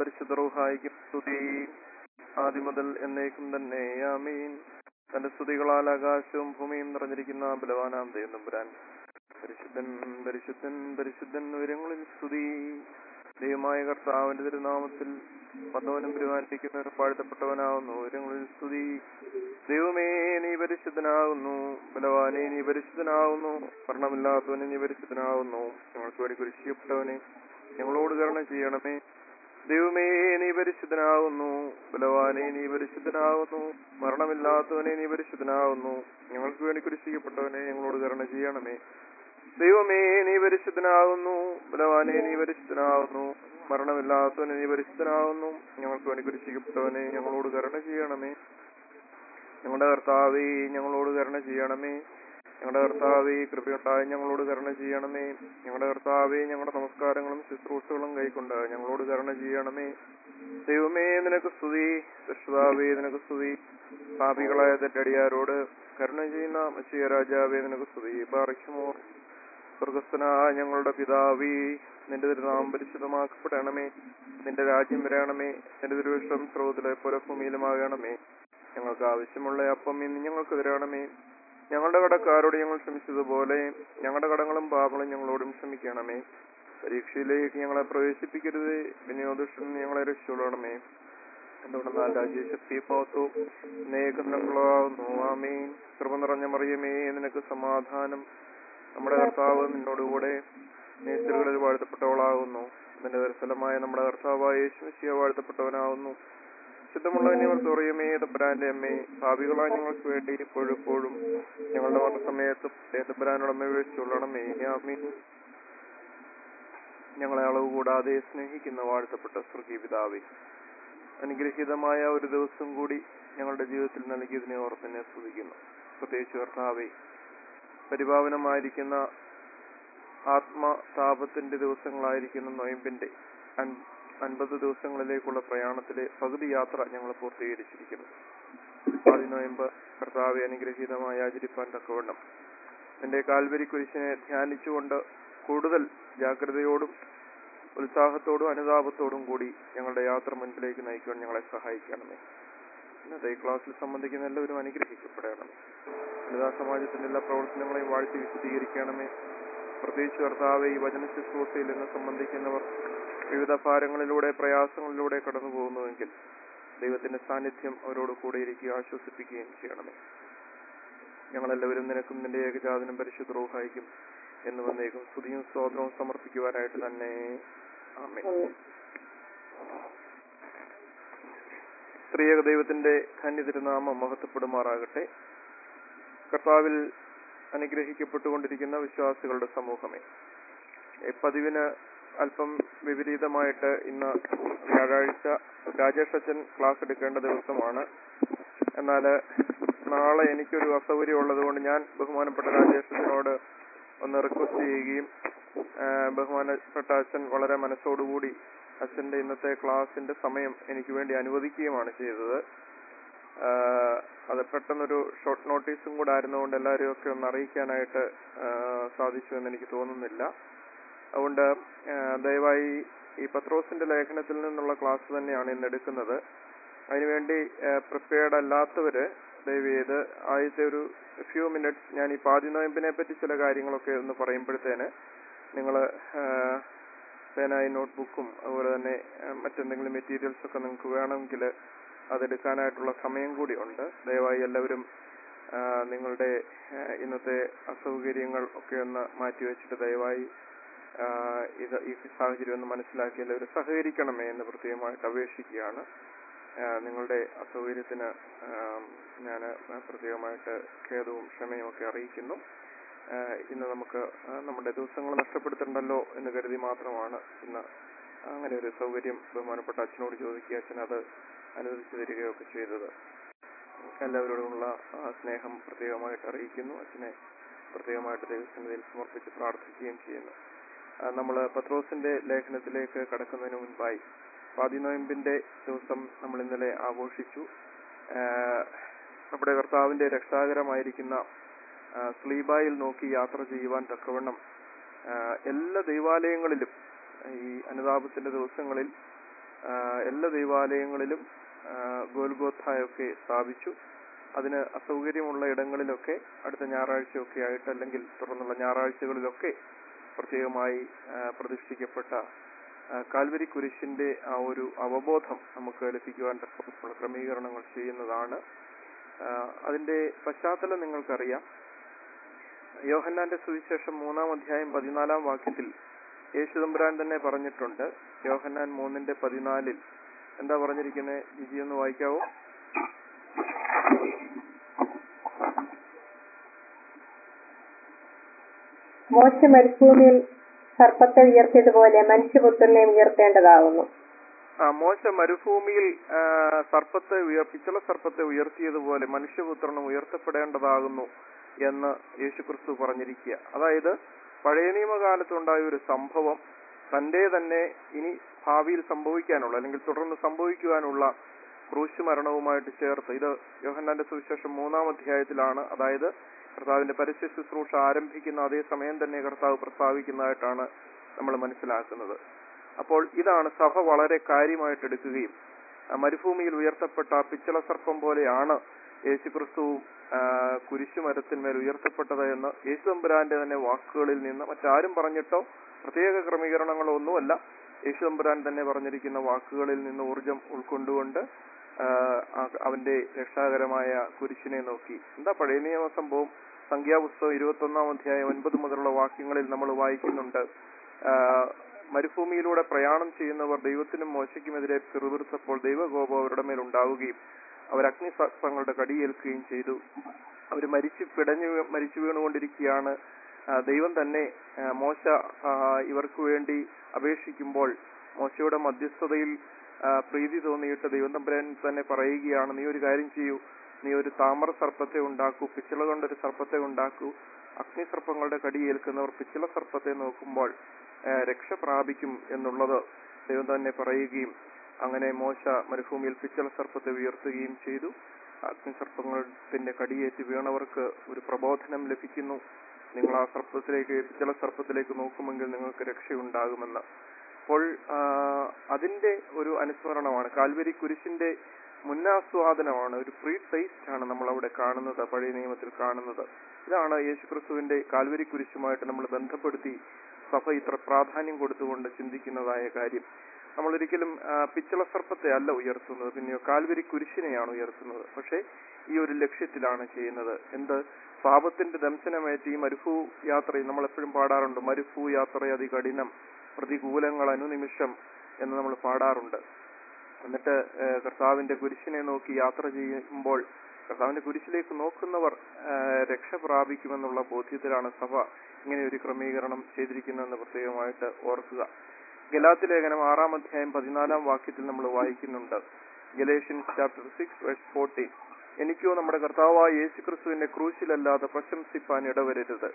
പരിശുദ്ധ റൂഹായിക്കും സ്തുതി, ആദ്യം മുതൽ എന്നേക്കും തന്നെ. ആമീൻ. തന്റെ സ്തുതികളാൽ ആകാശവും ഭൂമിയും നിറഞ്ഞിരിക്കുന്ന ബലവാനാം ദൈവം തമ്പുരാൻ പരിശുദ്ധൻ പരിശുദ്ധൻ പരിശുദ്ധൻ ഉയരങ്ങളിൽ സ്തുതി. ദൈവമായ കർത്താവിന്റെ തിരുനാമത്തിൽ വന്നവനും പെരുമാനിക്കുന്നവനും വാഴ്ത്തപ്പെട്ടവനാവുന്നു. ഉയരങ്ങളിൽ സ്തുതി. ദൈവമേ നീ പരിശുദ്ധനാകുന്നു, ബലവാനെ നീ പരിശുദ്ധനാകുന്നു, മരണമില്ലാത്തവനെ നീ പരിശുദ്ധനാകുന്നു. ഞങ്ങൾക്ക് വേണ്ടി കുരിശിക്കപ്പെട്ടവനെ ഞങ്ങളോട് കരുണ ചെയ്യണമേ. ദൈവമേ നീ പരിശുദ്ധനാകുന്നു, ബലവാനെ നീ പരിശുദ്ധനാകുന്നു, മരണമില്ലാത്തവനെ നീ പരിശുദ്ധനാകുന്നു. ഞങ്ങൾക്ക് വേണ്ടി കുരിശിക്കപ്പെട്ടവനെ ഞങ്ങളോട് കരുണ ചെയ്യണമേ. ദൈവമേ നീ പരിശുദ്ധനാകുന്നു, ബലവാനെ നീ പരിശുദ്ധനാകുന്നു, മരണമില്ലാത്തവനെ നീ പരിശുദ്ധനാകുന്നു. ഞങ്ങൾക്ക് വേണ്ടി കുരിശിക്കപ്പെട്ടവനെ ഞങ്ങളോട് കരുണ ചെയ്യണമേ. ഞങ്ങളുടെ കർത്താവേ ഞങ്ങളോട് കരുണ ചെയ്യണമേ. ഞങ്ങളുടെ കർത്താവേ കൃപയുണ്ടായി ഞങ്ങളോട് കരുണ ചെയ്യണമേ. ഞങ്ങളുടെ കർത്താവേ ഞങ്ങളുടെ നമസ്കാരങ്ങളും ശുശ്രൂഷകളും കൈക്കൊണ്ട് ഞങ്ങളോട് കരുണ ചെയ്യണമേ. ദൈവമേ നിനക്ക് സ്തുതി, കർത്താവേ നിനക്ക് സ്തുതി. പാപികളായ തെറ്റടിയാരോട് കരുണ ചെയ്യുന്ന മശിയ രാജാവേ നിനക്ക് സ്തുതി. പാർക്കുമോ സ്വർഗസ്ഥനായ ഞങ്ങളുടെ പിതാവേ, നിന്റെ തിരുനാമം പരിശുദ്ധമാക്കപ്പെടണമേ. നിന്റെ രാജ്യം വരണമേ. നിന്റെ തിരുവിഷ്ടം സ്രോതത്തിലെ പോലെ ഭൂമിയിലുമാകണമേ. ഞങ്ങൾക്ക് ആവശ്യമുള്ള അപ്പം ഇന്ന് ഞങ്ങൾക്ക് തരണമേ. ഞങ്ങളുടെ കടക്കാരോട് ഞങ്ങൾ ക്ഷമിച്ചതുപോലെ ഞങ്ങളുടെ കടങ്ങളും പാപങ്ങളും ഞങ്ങളോടും ക്ഷമിക്കണമേ. പരീക്ഷയിലേക്ക് ഞങ്ങളെ പ്രവേശിപ്പിക്കരുത്, വിനിയോഗദുഷ്ടൻ ഞങ്ങളെ രക്ഷിച്ചുകൊള്ളണമേ. എന്തുകൊണ്ടെന്നാൽ രാജ്യശക്തി മഹത്വവും നേകുന്നു. ആമേൻ. കൃപ നിറഞ്ഞ മറിയമേ നിനക്ക് സമാധാനം. നമ്മുടെ കർത്താവ് നിന്നോടുകൂടെ നീ സ്ത്രീകളിൽ വാഴ്ത്തപ്പെട്ടവളാകുന്നു. നിന്റെ ദർശനമായ നമ്മുടെ കർത്താവായ യേശുമിശിഹാ വാഴ്ത്തപ്പെട്ടവനാകുന്നു. ശുദ്ധമുള്ളവനെ ഓർത്തുറിയമേ തമ്പുരാന്റെ അമ്മേ, പാപികളായ ഞങ്ങൾക്ക് വേണ്ടി ഇപ്പോഴും ഞങ്ങളുടെ മരണസമയത്തും തമ്പുരാനോടമ്മ വീഴ്ചയുള്ളണമേ. ആമീൻ. ഞങ്ങളെ അളവ് കൂടാതെ സ്നേഹിക്കുന്ന വാഴ്ത്തപ്പെട്ട സ്വർഗീയ പിതാവേ, അനുഗ്രഹീതമായ ഒരു ദിവസം കൂടി ഞങ്ങളുടെ ജീവിതത്തിൽ നൽകിയതിനെ ഓർത്ത് തന്നെ സ്തുതിക്കുന്നു. പ്രത്യേകിച്ച് കർത്താവേ, പരിപാവനമായിരിക്കുന്ന ആത്മതാപത്തിന്റെ ദിവസങ്ങളായിരിക്കുന്ന നൊയമ്പിന്റെ 50 ദിവസങ്ങളിലേക്കുള്ള പ്രയാണത്തിലെ പകുതി യാത്ര ഞങ്ങൾ പൂർത്തീകരിച്ചിരിക്കുന്നു. ആദ്യ നൊയമ്പ് കർത്താവെ അനുഗ്രഹീതമായി ആചരിപ്പാൻ തക്കവണ്ണം നിന്റെ കാൽവരി കുരിശിനെ ധ്യാനിച്ചുകൊണ്ട് കൂടുതൽ ജാഗ്രതയോടും ഉത്സാഹത്തോടും അനുതാപത്തോടും കൂടി ഞങ്ങളുടെ യാത്ര മുൻപിലേക്ക് നയിക്കുവാൻ ഞങ്ങളെ സഹായിക്കണമേ. ഇന്നത്തെ ഈ ക്ലാസ്സിൽ സംബന്ധിക്കുന്ന എല്ലാവരും അനുഗ്രഹിക്കപ്പെടണമേ. വനിതാ സമാജത്തിന്റെ എല്ലാ പ്രവർത്തനങ്ങളെയും വാഴ്ത്തി വിശദീകരിക്കണമേ. പ്രത്യേകിച്ച് കർത്താവെ ഈ വചന ശുശ്രൂഷയിൽ നിന്ന് സംബന്ധിക്കുന്നവർ വിവിധ ഭാരങ്ങളിലൂടെ പ്രയാസങ്ങളിലൂടെ കടന്നു പോകുന്നുവെങ്കിൽ ദൈവത്തിന്റെ സാന്നിധ്യം അവരോട് കൂടെ ഇരിക്കുകയും ആശ്വസിപ്പിക്കുകയും ചെയ്യണമേ. ഞങ്ങളെല്ലാവരും നിനക്കും നിന്റെ ഏകജാതനും പരിശുദ്ധ റൂഹായിക്കും എന്ന് വന്നേക്കും സ്തുതിയും സ്തോത്രവും സമർപ്പിക്കുവാനായിട്ട് തന്നെ. ആമേൻ. സ്ത്രീയക ദൈവത്തിന്റെ ധന്യതിരുനാമം മഹത്വപ്പെടുമാറാകട്ടെ. കർത്താവിൽ അനുഗ്രഹിക്കപ്പെട്ടുകൊണ്ടിരിക്കുന്ന വിശ്വാസികളുടെ സമൂഹമേ, പതിവിന് അല്പം വിപരീതമായിട്ട് ഇന്ന് വ്യാഴാഴ്ച രാജേഷ് അച്ഛൻ ക്ലാസ് എടുക്കേണ്ട ദിവസമാണ്. എന്നാൽ നാളെ എനിക്കൊരു അസൗകര്യം ഉള്ളത് കൊണ്ട് ഞാൻ ബഹുമാനപ്പെട്ട രാജേഷ് അച്ഛനോട് ഒന്ന് റിക്വസ്റ്റ് ചെയ്യുകയും ബഹുമാനപ്പെട്ട അച്ഛൻ വളരെ മനസ്സോടുകൂടി അച്ഛൻ്റെ ഇന്നത്തെ ക്ലാസിന്റെ സമയം എനിക്ക് വേണ്ടി അനുവദിക്കുകയുമാണ് ചെയ്തത്. അത് പെട്ടെന്നൊരു ഷോർട്ട് നോട്ടീസും കൂടെ ആയിരുന്നുകൊണ്ട് എല്ലാവരെയും ഒക്കെ ഒന്ന് അറിയിക്കാനായിട്ട് സാധിച്ചു എന്ന് എനിക്ക് തോന്നുന്നില്ല. അതുകൊണ്ട് ദയവായി ഈ പത്രോസിന്റെ ലേഖനത്തിൽ നിന്നുള്ള ക്ലാസ് തന്നെയാണ് ഇന്ന് എടുക്കുന്നത്. അതിനുവേണ്ടി പ്രിപ്പയർഡ് അല്ലാത്തവര് ദയവ് ചെയ്ത് ആദ്യത്തെ ഒരു ഫ്യൂ മിനിറ്റ്സ് ഞാൻ ഈ പാതി നോയമ്പിനെ പറ്റി ചില കാര്യങ്ങളൊക്കെ ഒന്ന് പറയുമ്പോഴത്തേന് നിങ്ങൾ പേനായി നോട്ട്ബുക്കും അതുപോലെ തന്നെ മറ്റെന്തെങ്കിലും മെറ്റീരിയൽസ് ഒക്കെ നിങ്ങൾക്ക് വേണമെങ്കിൽ അതെടുക്കാനായിട്ടുള്ള സമയം കൂടി ഉണ്ട്. ദയവായി എല്ലാവരും നിങ്ങളുടെ ഇന്നത്തെ അസൗകര്യങ്ങൾ ഒക്കെ ഒന്ന് മാറ്റിവെച്ചിട്ട് ദയവായി ഈ സാഹചര്യം ഒന്ന് മനസ്സിലാക്കി എല്ലാവരും സഹകരിക്കണമേ എന്ന് പ്രത്യേകമായിട്ട് അപേക്ഷിക്കുകയാണ്. നിങ്ങളുടെ അസൗകര്യത്തിന് ഞാൻ പ്രത്യേകമായിട്ട് ഖേദവും ക്ഷമയും ഒക്കെ അറിയിക്കുന്നു. ഇന്ന് നമുക്ക് നമ്മുടെ ദിവസങ്ങൾ നഷ്ടപ്പെടുത്തണ്ടല്ലോ എന്ന് കരുതി മാത്രമാണ് ഇന്ന് അങ്ങനെ ഒരു സൗകര്യം ബഹുമാനപ്പെട്ട അച്ഛനോട് ചോദിക്കുക. അച്ഛൻ അത് അനുവദിച്ചു തരികയൊക്കെ ചെയ്തത്. എല്ലാവരോടുമുള്ള സ്നേഹം പ്രത്യേകമായിട്ട് അറിയിക്കുന്നു. അച്ഛനെ പ്രത്യേകമായിട്ട് ദൈവസന്നിധിയിൽ സമർപ്പിച്ച് പ്രാർത്ഥിക്കുകയും ചെയ്യുന്നു. നമ്മൾ പത്രോസിന്റെ ലേഖനത്തിലേക്ക് കടക്കുന്നതിന് മുൻപായി പാതി നോയമ്പിന്റെ ദിവസം നമ്മൾ ഇന്നലെ ആഘോഷിച്ചു. നമ്മുടെ കർത്താവിന്റെ രക്ഷാകരമായിരിക്കുന്ന സ്ലീബായിൽ നോക്കി യാത്ര ചെയ്യുവാൻ തക്കവണ്ണം എല്ലാ ദൈവാലയങ്ങളിലും ഈ അനുതാപത്തിന്റെ ദിവസങ്ങളിൽ എല്ലാ ദൈവാലയങ്ങളിലും ഗോൽഗോഥായൊക്കെ സ്ഥാപിച്ചു. അതിന് അസൗകര്യമുള്ള ഇടങ്ങളിലൊക്കെ അടുത്ത ഞായറാഴ്ചയൊക്കെ ആയിട്ട് അല്ലെങ്കിൽ തുടർന്നുള്ള ഞായറാഴ്ചകളിലൊക്കെ പ്രത്യേകമായി പ്രതിഷ്ഠിക്കപ്പെട്ട കാൽവരി കുരിശിന്റെ ആ ഒരു അവബോധം നമുക്ക് ലഭിക്കുവാൻ തക്കമുള്ള ക്രമീകരണങ്ങൾ ചെയ്യുന്നതാണ്. അതിന്റെ പശ്ചാത്തലം നിങ്ങൾക്കറിയാം. യോഹന്നാന്റെ സുവിശേഷം 3-ാം അധ്യായം 14-ാം വാക്യത്തിൽ യേശുതമ്പുരാൻ തന്നെ പറഞ്ഞിട്ടുണ്ട്. യോഹന്നാൻ 3:14 എന്താ പറഞ്ഞിരിക്കുന്നത്? ജിജി ഒന്ന് വായിക്കാവോ? മോശ മരുഭൂമിയിൽ സർപ്പത്തെ ഉയർത്തിയതുപോലെ മനുഷ്യപുത്രനെ ഉയർത്തേണ്ടതാകുന്നു. മോശ മരുഭൂമിയിൽ പിച്ചള സർപ്പത്തെ ഉയർത്തിയതുപോലെ മനുഷ്യപുത്രനും ഉയർത്തപ്പെടേണ്ടതാകുന്നു എന്ന് യേശുക്രിസ്തു പറഞ്ഞിരിക്കുക. അതായത് പഴയ നിയമകാലത്തുണ്ടായ ഒരു സംഭവം തന്റെ തന്നെ ഇനി ഭാവിയിൽ സംഭവിക്കാനുള്ള അല്ലെങ്കിൽ തുടർന്ന് സംഭവിക്കുവാനുള്ള ക്രൂശ് മരണവുമായിട്ട് ചേർത്ത്, ഇത് യോഹന്നാന്റെ സുവിശേഷം 3-ാം അധ്യായത്തിലാണ്. അതായത് കർത്താവിന്റെ പരസ്യ ശുശ്രൂഷ ആരംഭിക്കുന്ന അതേ സമയം തന്നെ കർത്താവ് പ്രസ്താവിക്കുന്നതായിട്ടാണ് നമ്മൾ മനസ്സിലാക്കുന്നത്. അപ്പോൾ ഇതാണ് സഭ വളരെ കാര്യമായിട്ട് എടുക്കുകയും മരുഭൂമിയിൽ ഉയർത്തപ്പെട്ട പിച്ചള സർപ്പം പോലെയാണ് യേശുക്രിസ്തുവും കുരിശുമരത്തിന്മേൽ ഉയർത്തപ്പെട്ടത് എന്ന് യേശുതമ്പുരാന്റെ തന്നെ വാക്കുകളിൽ നിന്ന്, മറ്റാരും പറഞ്ഞിട്ടോ പ്രത്യേക ക്രമീകരണങ്ങളോ ഒന്നുമല്ല, യേശുതമ്പുരാൻ തന്നെ പറഞ്ഞിരിക്കുന്ന വാക്കുകളിൽ നിന്ന് ഊർജം ഉൾക്കൊണ്ടുകൊണ്ട് അവന്റെ രക്ഷാകരമായ കുരിശിനെ നോക്കി. എന്താ പഴയ നിയമ സംഭവം? സംഖ്യാപുസ്തകം 21-ാം അധ്യായം 9 മുതലുള്ള വാക്യങ്ങളിൽ നമ്മൾ വായിക്കുന്നുണ്ട്. മരുഭൂമിയിലൂടെ പ്രയാണം ചെയ്യുന്നവർ ദൈവത്തിനും മോശയ്ക്കുമെതിരെ പിറുപിറുത്തപ്പോൾ ദൈവകോപം അവരുടെ മേൽ ഉണ്ടാവുകയും അവർ അഗ്നിസർപ്പങ്ങളുടെ കടിയേൽക്കുകയും ചെയ്തു. അവർ മരിച്ചു വീണുകൊണ്ടിരിക്കുകയാണ്. ദൈവം തന്നെ മോശ ഇവർക്ക് വേണ്ടി അപേക്ഷിക്കുമ്പോൾ മോശയുടെ മധ്യസ്ഥതയിൽ പ്രീതി തോന്നിയിട്ട് ദൈവം തമ്പുരാൻ തന്നെ പറയുകയാണ്, നീ ഒരു കാര്യം ചെയ്യൂ, നീ ഒരു താമര സർപ്പത്തെ ഉണ്ടാക്കൂ, പിച്ചള കൊണ്ടൊരു സർപ്പത്തെ ഉണ്ടാക്കൂ. അഗ്നിസർപ്പങ്ങളുടെ കടിയേൽക്കുന്നവർ പിച്ചള സർപ്പത്തെ നോക്കുമ്പോൾ രക്ഷ പ്രാപിക്കും എന്നുള്ളത് ദൈവം തന്നെ പറയുകയും അങ്ങനെ മോശ മരുഭൂമിയിൽ പിച്ചള സർപ്പത്തെ ഉയർത്തുകയും ചെയ്തു. അഗ്നിസർപ്പങ്ങളുടെ കടിയേറ്റ് വീണവർക്ക് ഒരു പ്രബോധനം ലഭിക്കുന്നു. നിങ്ങൾ ആ പിച്ചള സർപ്പത്തിലേക്ക് നോക്കുമെങ്കിൽ നിങ്ങൾക്ക് രക്ഷയുണ്ടാകുമെന്ന്. അപ്പോൾ അതിന്റെ ഒരു അനുസ്മരണമാണ്, കാൽവരി കുരിശിന്റെ മുന്നാസ്വാദനമാണ്, ഒരു പ്രീ ടേസ്റ്റ് ആണ് നമ്മൾ അവിടെ കാണുന്നത്, പഴയ നിയമത്തിൽ കാണുന്നത്. ഇതാണ് യേശുക്രിസ്തുവിന്റെ കാൽവരി കുരിശുമായിട്ട് നമ്മൾ ബന്ധപ്പെടുത്തി സഭ ഇത്ര പ്രാധാന്യം കൊടുത്തുകൊണ്ട് ചിന്തിക്കുന്നതായ കാര്യം. നമ്മളൊരിക്കലും പിച്ചള സർപ്പത്തെ അല്ല ഉയർത്തുന്നത്, പിന്നെയോ കാൽവരി കുരിശിനെയാണ് ഉയർത്തുന്നത്. പക്ഷെ ഈ ഒരു ലക്ഷ്യത്തിലാണ് ചെയ്യുന്നത്. എന്ത്? പാപത്തിന്റെ ദംശനമേറ്റ് ഈ മരുഭൂ യാത്രയിൽ നമ്മളെപ്പോഴും പാടാറുണ്ട്, മരുഭൂ യാത്ര അതികഠിനം പ്രതികൂലങ്ങൾ അനുനിമിഷം എന്ന് നമ്മൾ പാടാറുണ്ട്. എന്നിട്ട് കർത്താവിന്റെ കുരിശിനെ നോക്കി യാത്ര ചെയ്യുമ്പോൾ കർത്താവിന്റെ കുരിശിലേക്ക് നോക്കുന്നവർ രക്ഷ പ്രാപിക്കുമെന്നുള്ള ബോധ്യത്തിലാണ് സഭ ഇങ്ങനെ ഒരു ക്രമീകരണം ചെയ്തിരിക്കുന്നതെന്ന് പ്രത്യേകമായിട്ട് ഓർക്കുക. ഗലാത്യ ലേഖനം 6-ാം അധ്യായം 14-ാം വാക്യത്തിൽ നമ്മൾ വായിക്കുന്നുണ്ട്. ഗലേഷ്യൻസ് ചാപ്റ്റർ 6:14, എനിക്കോ നമ്മുടെ കർത്താവായ യേശുക്രിസ്തുവിന്റെ ക്രൂശിലല്ലാതെ പ്രശംസിപ്പാൻ ഇടവരരുത്.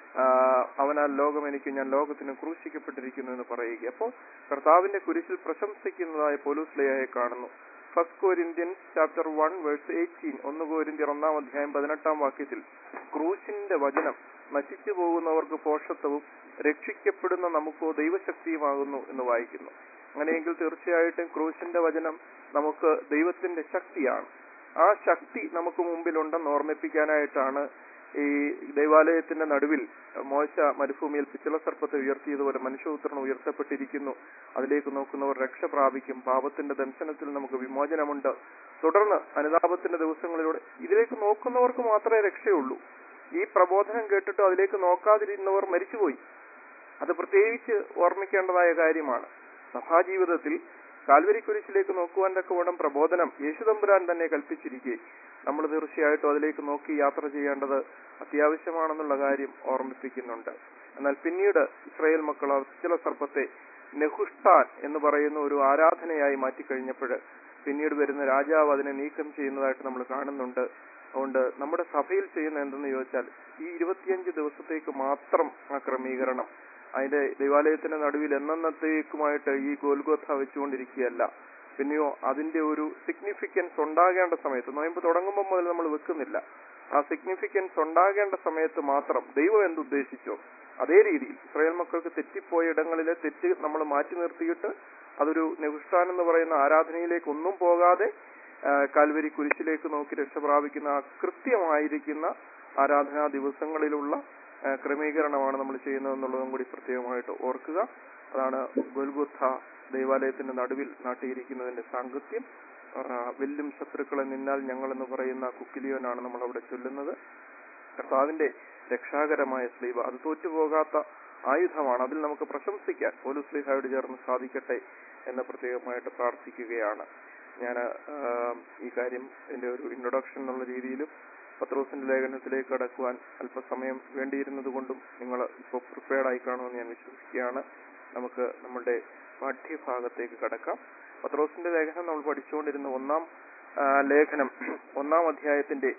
അവനാൽ ലോകം എനിക്ക്, ഞാൻ ലോകത്തിന് ക്രൂശിക്കപ്പെട്ടിരിക്കുന്നു എന്ന് പറയുക. അപ്പോൾ കർത്താവിന്റെ കുരിശിൽ പ്രശംസിക്കുന്നതായ പൗലോസ്ലീഹയെ കാണുന്നു. 1 Corinthians chapter 1:18, 1 കൊരിന്ത്യർ 1-ാം അധ്യായം 18-ാം വാക്യത്തിൽ ക്രൂശിന്റെ വചനം നശിച്ചു പോകുന്നവർക്ക് പോഷത്വവും രക്ഷിക്കപ്പെടുന്ന നമുക്കോ ദൈവശക്തിയുമാകുന്നു എന്ന് വായിക്കുന്നു. അങ്ങനെയെങ്കിൽ തീർച്ചയായിട്ടും ക്രൂശിന്റെ വചനം നമുക്ക് ദൈവത്തിന്റെ ശക്തിയാണ്. ആ ശക്തി നമുക്ക് മുമ്പിലുണ്ടെന്ന് ഓർമ്മിപ്പിക്കാനായിട്ടാണ് ഈ ദൈവാലയത്തിന്റെ നടുവിൽ മോശ മരുഭൂമിയിൽ പിച്ചള സർപ്പത്തെ ഉയർത്തിയതുപോലെ മനുഷ്യപുത്രൻ ഉയർത്തപ്പെട്ടിരിക്കുന്നു. അതിലേക്ക് നോക്കുന്നവർ രക്ഷ പ്രാപിക്കും. പാപത്തിന്റെ ദംശനത്തിൽ നമുക്ക് വിമോചനമുണ്ട്. തുടർന്ന് അനുതാപത്തിന്റെ ദിവസങ്ങളിലൂടെ ഇതിലേക്ക് നോക്കുന്നവർക്ക് മാത്രമേ രക്ഷയുള്ളൂ. ഈ പ്രബോധനം കേട്ടിട്ട് അതിലേക്ക് നോക്കാതിരുന്നവർ മരിച്ചുപോയി. അത് പ്രത്യേകിച്ച് ഓർമ്മിക്കേണ്ടതായ കാര്യമാണ്. സഭാജീവിതത്തിൽ കാൽവരി കുരിശിലേക്ക് നോക്കുവാൻ തക്കവണ്ണം പ്രബോധനം യേശുതമ്പുരാൻ തന്നെ കൽപ്പിച്ചിരിക്കെ നമ്മൾ തീർച്ചയായിട്ടും അതിലേക്ക് നോക്കി യാത്ര ചെയ്യേണ്ടത് അത്യാവശ്യമാണെന്നുള്ള കാര്യം ഓർമ്മിപ്പിക്കുന്നുണ്ട്. എന്നാൽ പിന്നീട് ഇസ്രായേൽ മക്കൾ പിച്ചള സർപ്പത്തെ നെഹുഷ്ടാൻ എന്ന് പറയുന്ന ഒരു ആരാധനയായി മാറ്റിക്കഴിഞ്ഞപ്പോൾ പിന്നീട് വരുന്ന രാജാവ് അതിനെ നീക്കം ചെയ്യുന്നതായിട്ട് നമ്മൾ കാണുന്നുണ്ട്. അതുകൊണ്ട് നമ്മുടെ സഭയിൽ ചെയ്യുന്ന എന്തെന്ന് ചോദിച്ചാൽ ഈ 25 ദിവസത്തേക്ക് മാത്രം ആ ക്രമീകരണം, അതിന്റെ ദൈവാലയത്തിന്റെ നടുവിൽ എന്നത്തേക്കുമായിട്ട് ഈ ഗോൽഗോഥ വെച്ചുകൊണ്ടിരിക്കുകയല്ല. പിന്നെയോ അതിന്റെ ഒരു സിഗ്നിഫിക്കൻസ് ഉണ്ടാകേണ്ട സമയത്ത്, നോയമ്പ് തുടങ്ങുമ്പോൾ മുതൽ നമ്മൾ വെക്കുന്നില്ല, ആ സിഗ്നിഫിക്കൻസ് ഉണ്ടാകേണ്ട സമയത്ത് മാത്രം ദൈവം എന്തുദ്ദേശിച്ചോ അതേ രീതിയിൽ ഇസ്രായേൽ മക്കൾക്ക് തെറ്റിപ്പോയ ഇടങ്ങളിലെ തെറ്റ് നമ്മൾ മാറ്റി നിർത്തിയിട്ട് അതൊരു നെഹുഷ്ഠാൻ എന്ന് പറയുന്ന ആരാധനയിലേക്ക് ഒന്നും പോകാതെ കാൽവരി കുരിശിലേക്ക് നോക്കി രക്ഷ പ്രാപിക്കുന്ന ആ കൃത്യമായിരിക്കുന്ന ആരാധനാ ദിവസങ്ങളിലുള്ള ക്രമീകരണമാണ് നമ്മൾ ചെയ്യുന്നതെന്നുള്ളതും കൂടി പ്രത്യേകമായിട്ട് ഓർക്കുക. അതാണ് ഗൊൽഗൊഥ ദൈവാലയത്തിന്റെ നടുവിൽ നാട്ടിയിരിക്കുന്നതിന്റെ സാങ്കത്യം. വെല്ലും ശത്രുക്കളെ നിന്നാൽ ഞങ്ങൾ എന്ന് പറയുന്ന കുക്കിലിയോനാണ് നമ്മൾ അവിടെ ചൊല്ലുന്നത്. കർത്താവിന്റെ രക്ഷാകരമായ സ്ലീബ അത് തോറ്റുപോകാത്ത ആയുധമാണ്. അതിൽ നമുക്ക് പ്രശംസിക്കാൻ പൗലോസ് ശ്ലീഹായോട് ചേർന്ന് സാധിക്കട്ടെ എന്ന് പ്രത്യേകമായിട്ട് പ്രാർത്ഥിക്കുകയാണ്. ഞാൻ ഈ കാര്യം എൻ്റെ ഒരു ഇൻട്രൊഡക്ഷൻ എന്നുള്ള രീതിയിലും പത്രോസിന്റെ ലേഖനത്തിലേക്ക് കടക്കുവാൻ അല്പസമയം വേണ്ടിയിരുന്നത് കൊണ്ടും നിങ്ങൾ ഇപ്പോൾ പ്രിപ്പയർഡ് ആയി കാണുമെന്ന് ഞാൻ വിശ്വസിക്കുകയാണ്. നമുക്ക് നമ്മുടെ പാഠ്യഭാഗത്തേക്ക് കടക്കാം. പത്രോസിന്റെ ലേഖനം നമ്മൾ പഠിച്ചുകൊണ്ടിരുന്ന ഒന്നാം ലേഖനം 1-ാം അധ്യായത്തിന്റെ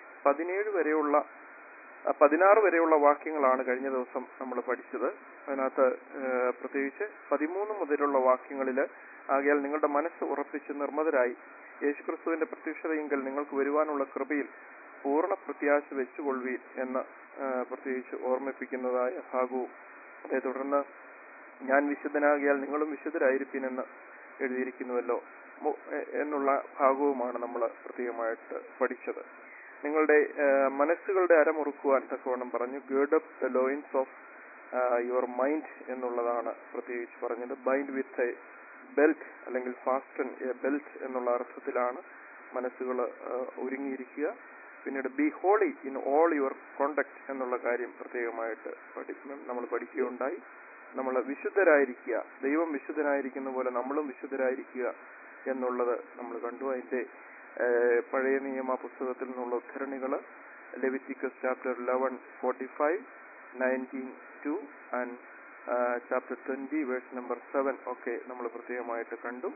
16 വരെയുള്ള വാക്യങ്ങളാണ് കഴിഞ്ഞ ദിവസം നമ്മൾ പഠിച്ചത്. അതിനകത്ത് പ്രത്യേകിച്ച് 13 മുതലുള്ള വാക്യങ്ങളിൽ ആകയാൽ നിങ്ങളുടെ മനസ്സ് ഉറപ്പിച്ച് നിർമ്മതരായി യേശുക്രിസ്തുവിന്റെ പ്രത്യക്ഷതയെങ്കിൽ നിങ്ങൾക്ക് വരുവാനുള്ള കൃപയിൽ പൂർണ്ണ പ്രത്യാശ വെച്ചുകൊള്ളുവീൻ എന്ന് പ്രത്യേകിച്ച് ഓർമ്മിപ്പിക്കുന്നതായ ഭാഗവും അതേ തുടർന്ന് ഞാൻ വിശുദ്ധനാകിയാൽ നിങ്ങളും വിശുദ്ധരായിരിപ്പീനെന്ന് എഴുതിയിരിക്കുന്നുവല്ലോ എന്നുള്ള ഭാഗവുമാണ് നമ്മൾ പ്രത്യേകമായിട്ട് പഠിച്ചത്. നിങ്ങളുടെ മനസ്സുകളുടെ അരമുറുക്കുവാൻ തക്കവണ്ണം പറഞ്ഞു. Gird up the loins of your mind എന്നുള്ളതാണ് പ്രത്യേകിച്ച് പറഞ്ഞത്. ബൈൻഡ് വിത്ത് എ ബെൽറ്റ് അല്ലെങ്കിൽ ഫാസ്റ്റൻ എ ബെൽറ്റ് എന്നുള്ള അർത്ഥത്തിലാണ് മനസ്സുകൾ ഒരുങ്ങിയിരിക്കുക. പിന്നീട് be holy in all your conduct എന്നുള്ള കാര്യം പ്രത്യേകമായിട്ട് നമ്മൾ പഠിക്കുകയുണ്ടായി. നമ്മൾ വിശുദ്ധരായിരിക്കുക, ദൈവം വിശുദ്ധനായിരിക്കുന്ന പോലെ നമ്മളും വിശുദ്ധരായിരിക്കുക എന്നുള്ളത് നമ്മൾ കണ്ടു. അതിന്റെ പഴയ നിയമ പുസ്തകത്തിൽ നിന്നുള്ള ഉദ്ധരണികൾ Leviticus chapter 11:45, 19:2 and chapter 20 verse number 7 ഒക്കെ നമ്മൾ പ്രത്യേകമായിട്ട് കണ്ടു.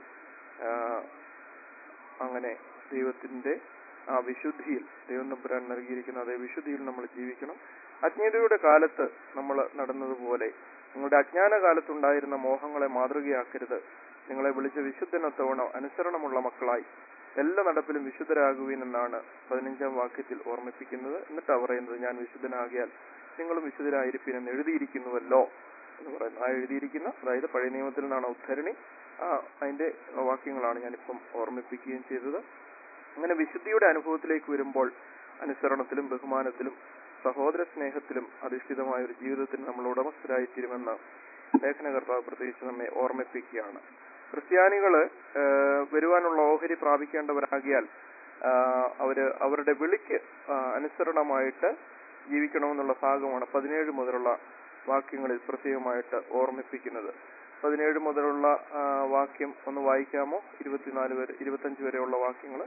അങ്ങനെ ദൈവത്തിന്റെ ആ വിശുദ്ധിയിൽ, ദൈവം തമ്പുരാൻ നൽകിയിരിക്കുന്ന അതേ വിശുദ്ധിയിൽ നമ്മൾ ജീവിക്കണം. അജ്ഞതയുടെ കാലത്ത് നമ്മൾ നടന്നതുപോലെ നിങ്ങളുടെ അജ്ഞാന കാലത്തുണ്ടായിരുന്ന മോഹങ്ങളെ മാതൃകയാക്കരുത്. നിങ്ങളെ വിളിച്ച വിശുദ്ധനൊത്തവണ്ണം അനുസരണമുള്ള മക്കളായി എല്ലാ നടപ്പിലും വിശുദ്ധരാകുവീൻ എന്നാണ് 15-ാം വാക്യത്തിൽ ഓർമ്മിപ്പിക്കുന്നത്. എന്നിട്ടാണ് പറയുന്നത് ഞാൻ വിശുദ്ധനാകിയാൽ നിങ്ങളും വിശുദ്ധരായിരിപ്പീൻ എന്ന് എഴുതിയിരിക്കുന്നുവല്ലോ എന്ന് പറയുന്നത്. ആ എഴുതിയിരിക്കുന്ന, അതായത് പഴയ നിയമത്തിൽ നിന്നാണ് ഉദ്ധരണി. അതിന്റെ വാക്യങ്ങളാണ് ഞാനിപ്പം ഓർമ്മിപ്പിക്കുകയും ചെയ്തത്. അങ്ങനെ വിശുദ്ധിയുടെ അനുഭവത്തിലേക്ക് വരുമ്പോൾ അനുസരണത്തിലും ബഹുമാനത്തിലും സഹോദര സ്നേഹത്തിലും അധിഷ്ഠിതമായ ഒരു ജീവിതത്തിന് നമ്മൾ ഉടമസ്ഥരായിത്തീരുമെന്ന് ലേഖനകർത്താവ് പ്രത്യേകിച്ച് നമ്മെ ഓർമ്മിപ്പിക്കുകയാണ്. ക്രിസ്ത്യാനികള് വരുവാനുള്ള ഓഹരി പ്രാപിക്കേണ്ടവരാകിയാൽ അവരുടെ വിളിക്ക് അനുസരണമായിട്ട് ജീവിക്കണമെന്നുള്ള ഭാഗമാണ് 17 മുതലുള്ള വാക്യങ്ങളിൽ പ്രത്യേകമായിട്ട് ഓർമ്മിപ്പിക്കുന്നത്. 17 മുതലുള്ള വാക്യം ഒന്ന് വായിക്കാമോ? 25 വരെയുള്ള വാക്യങ്ങൾ.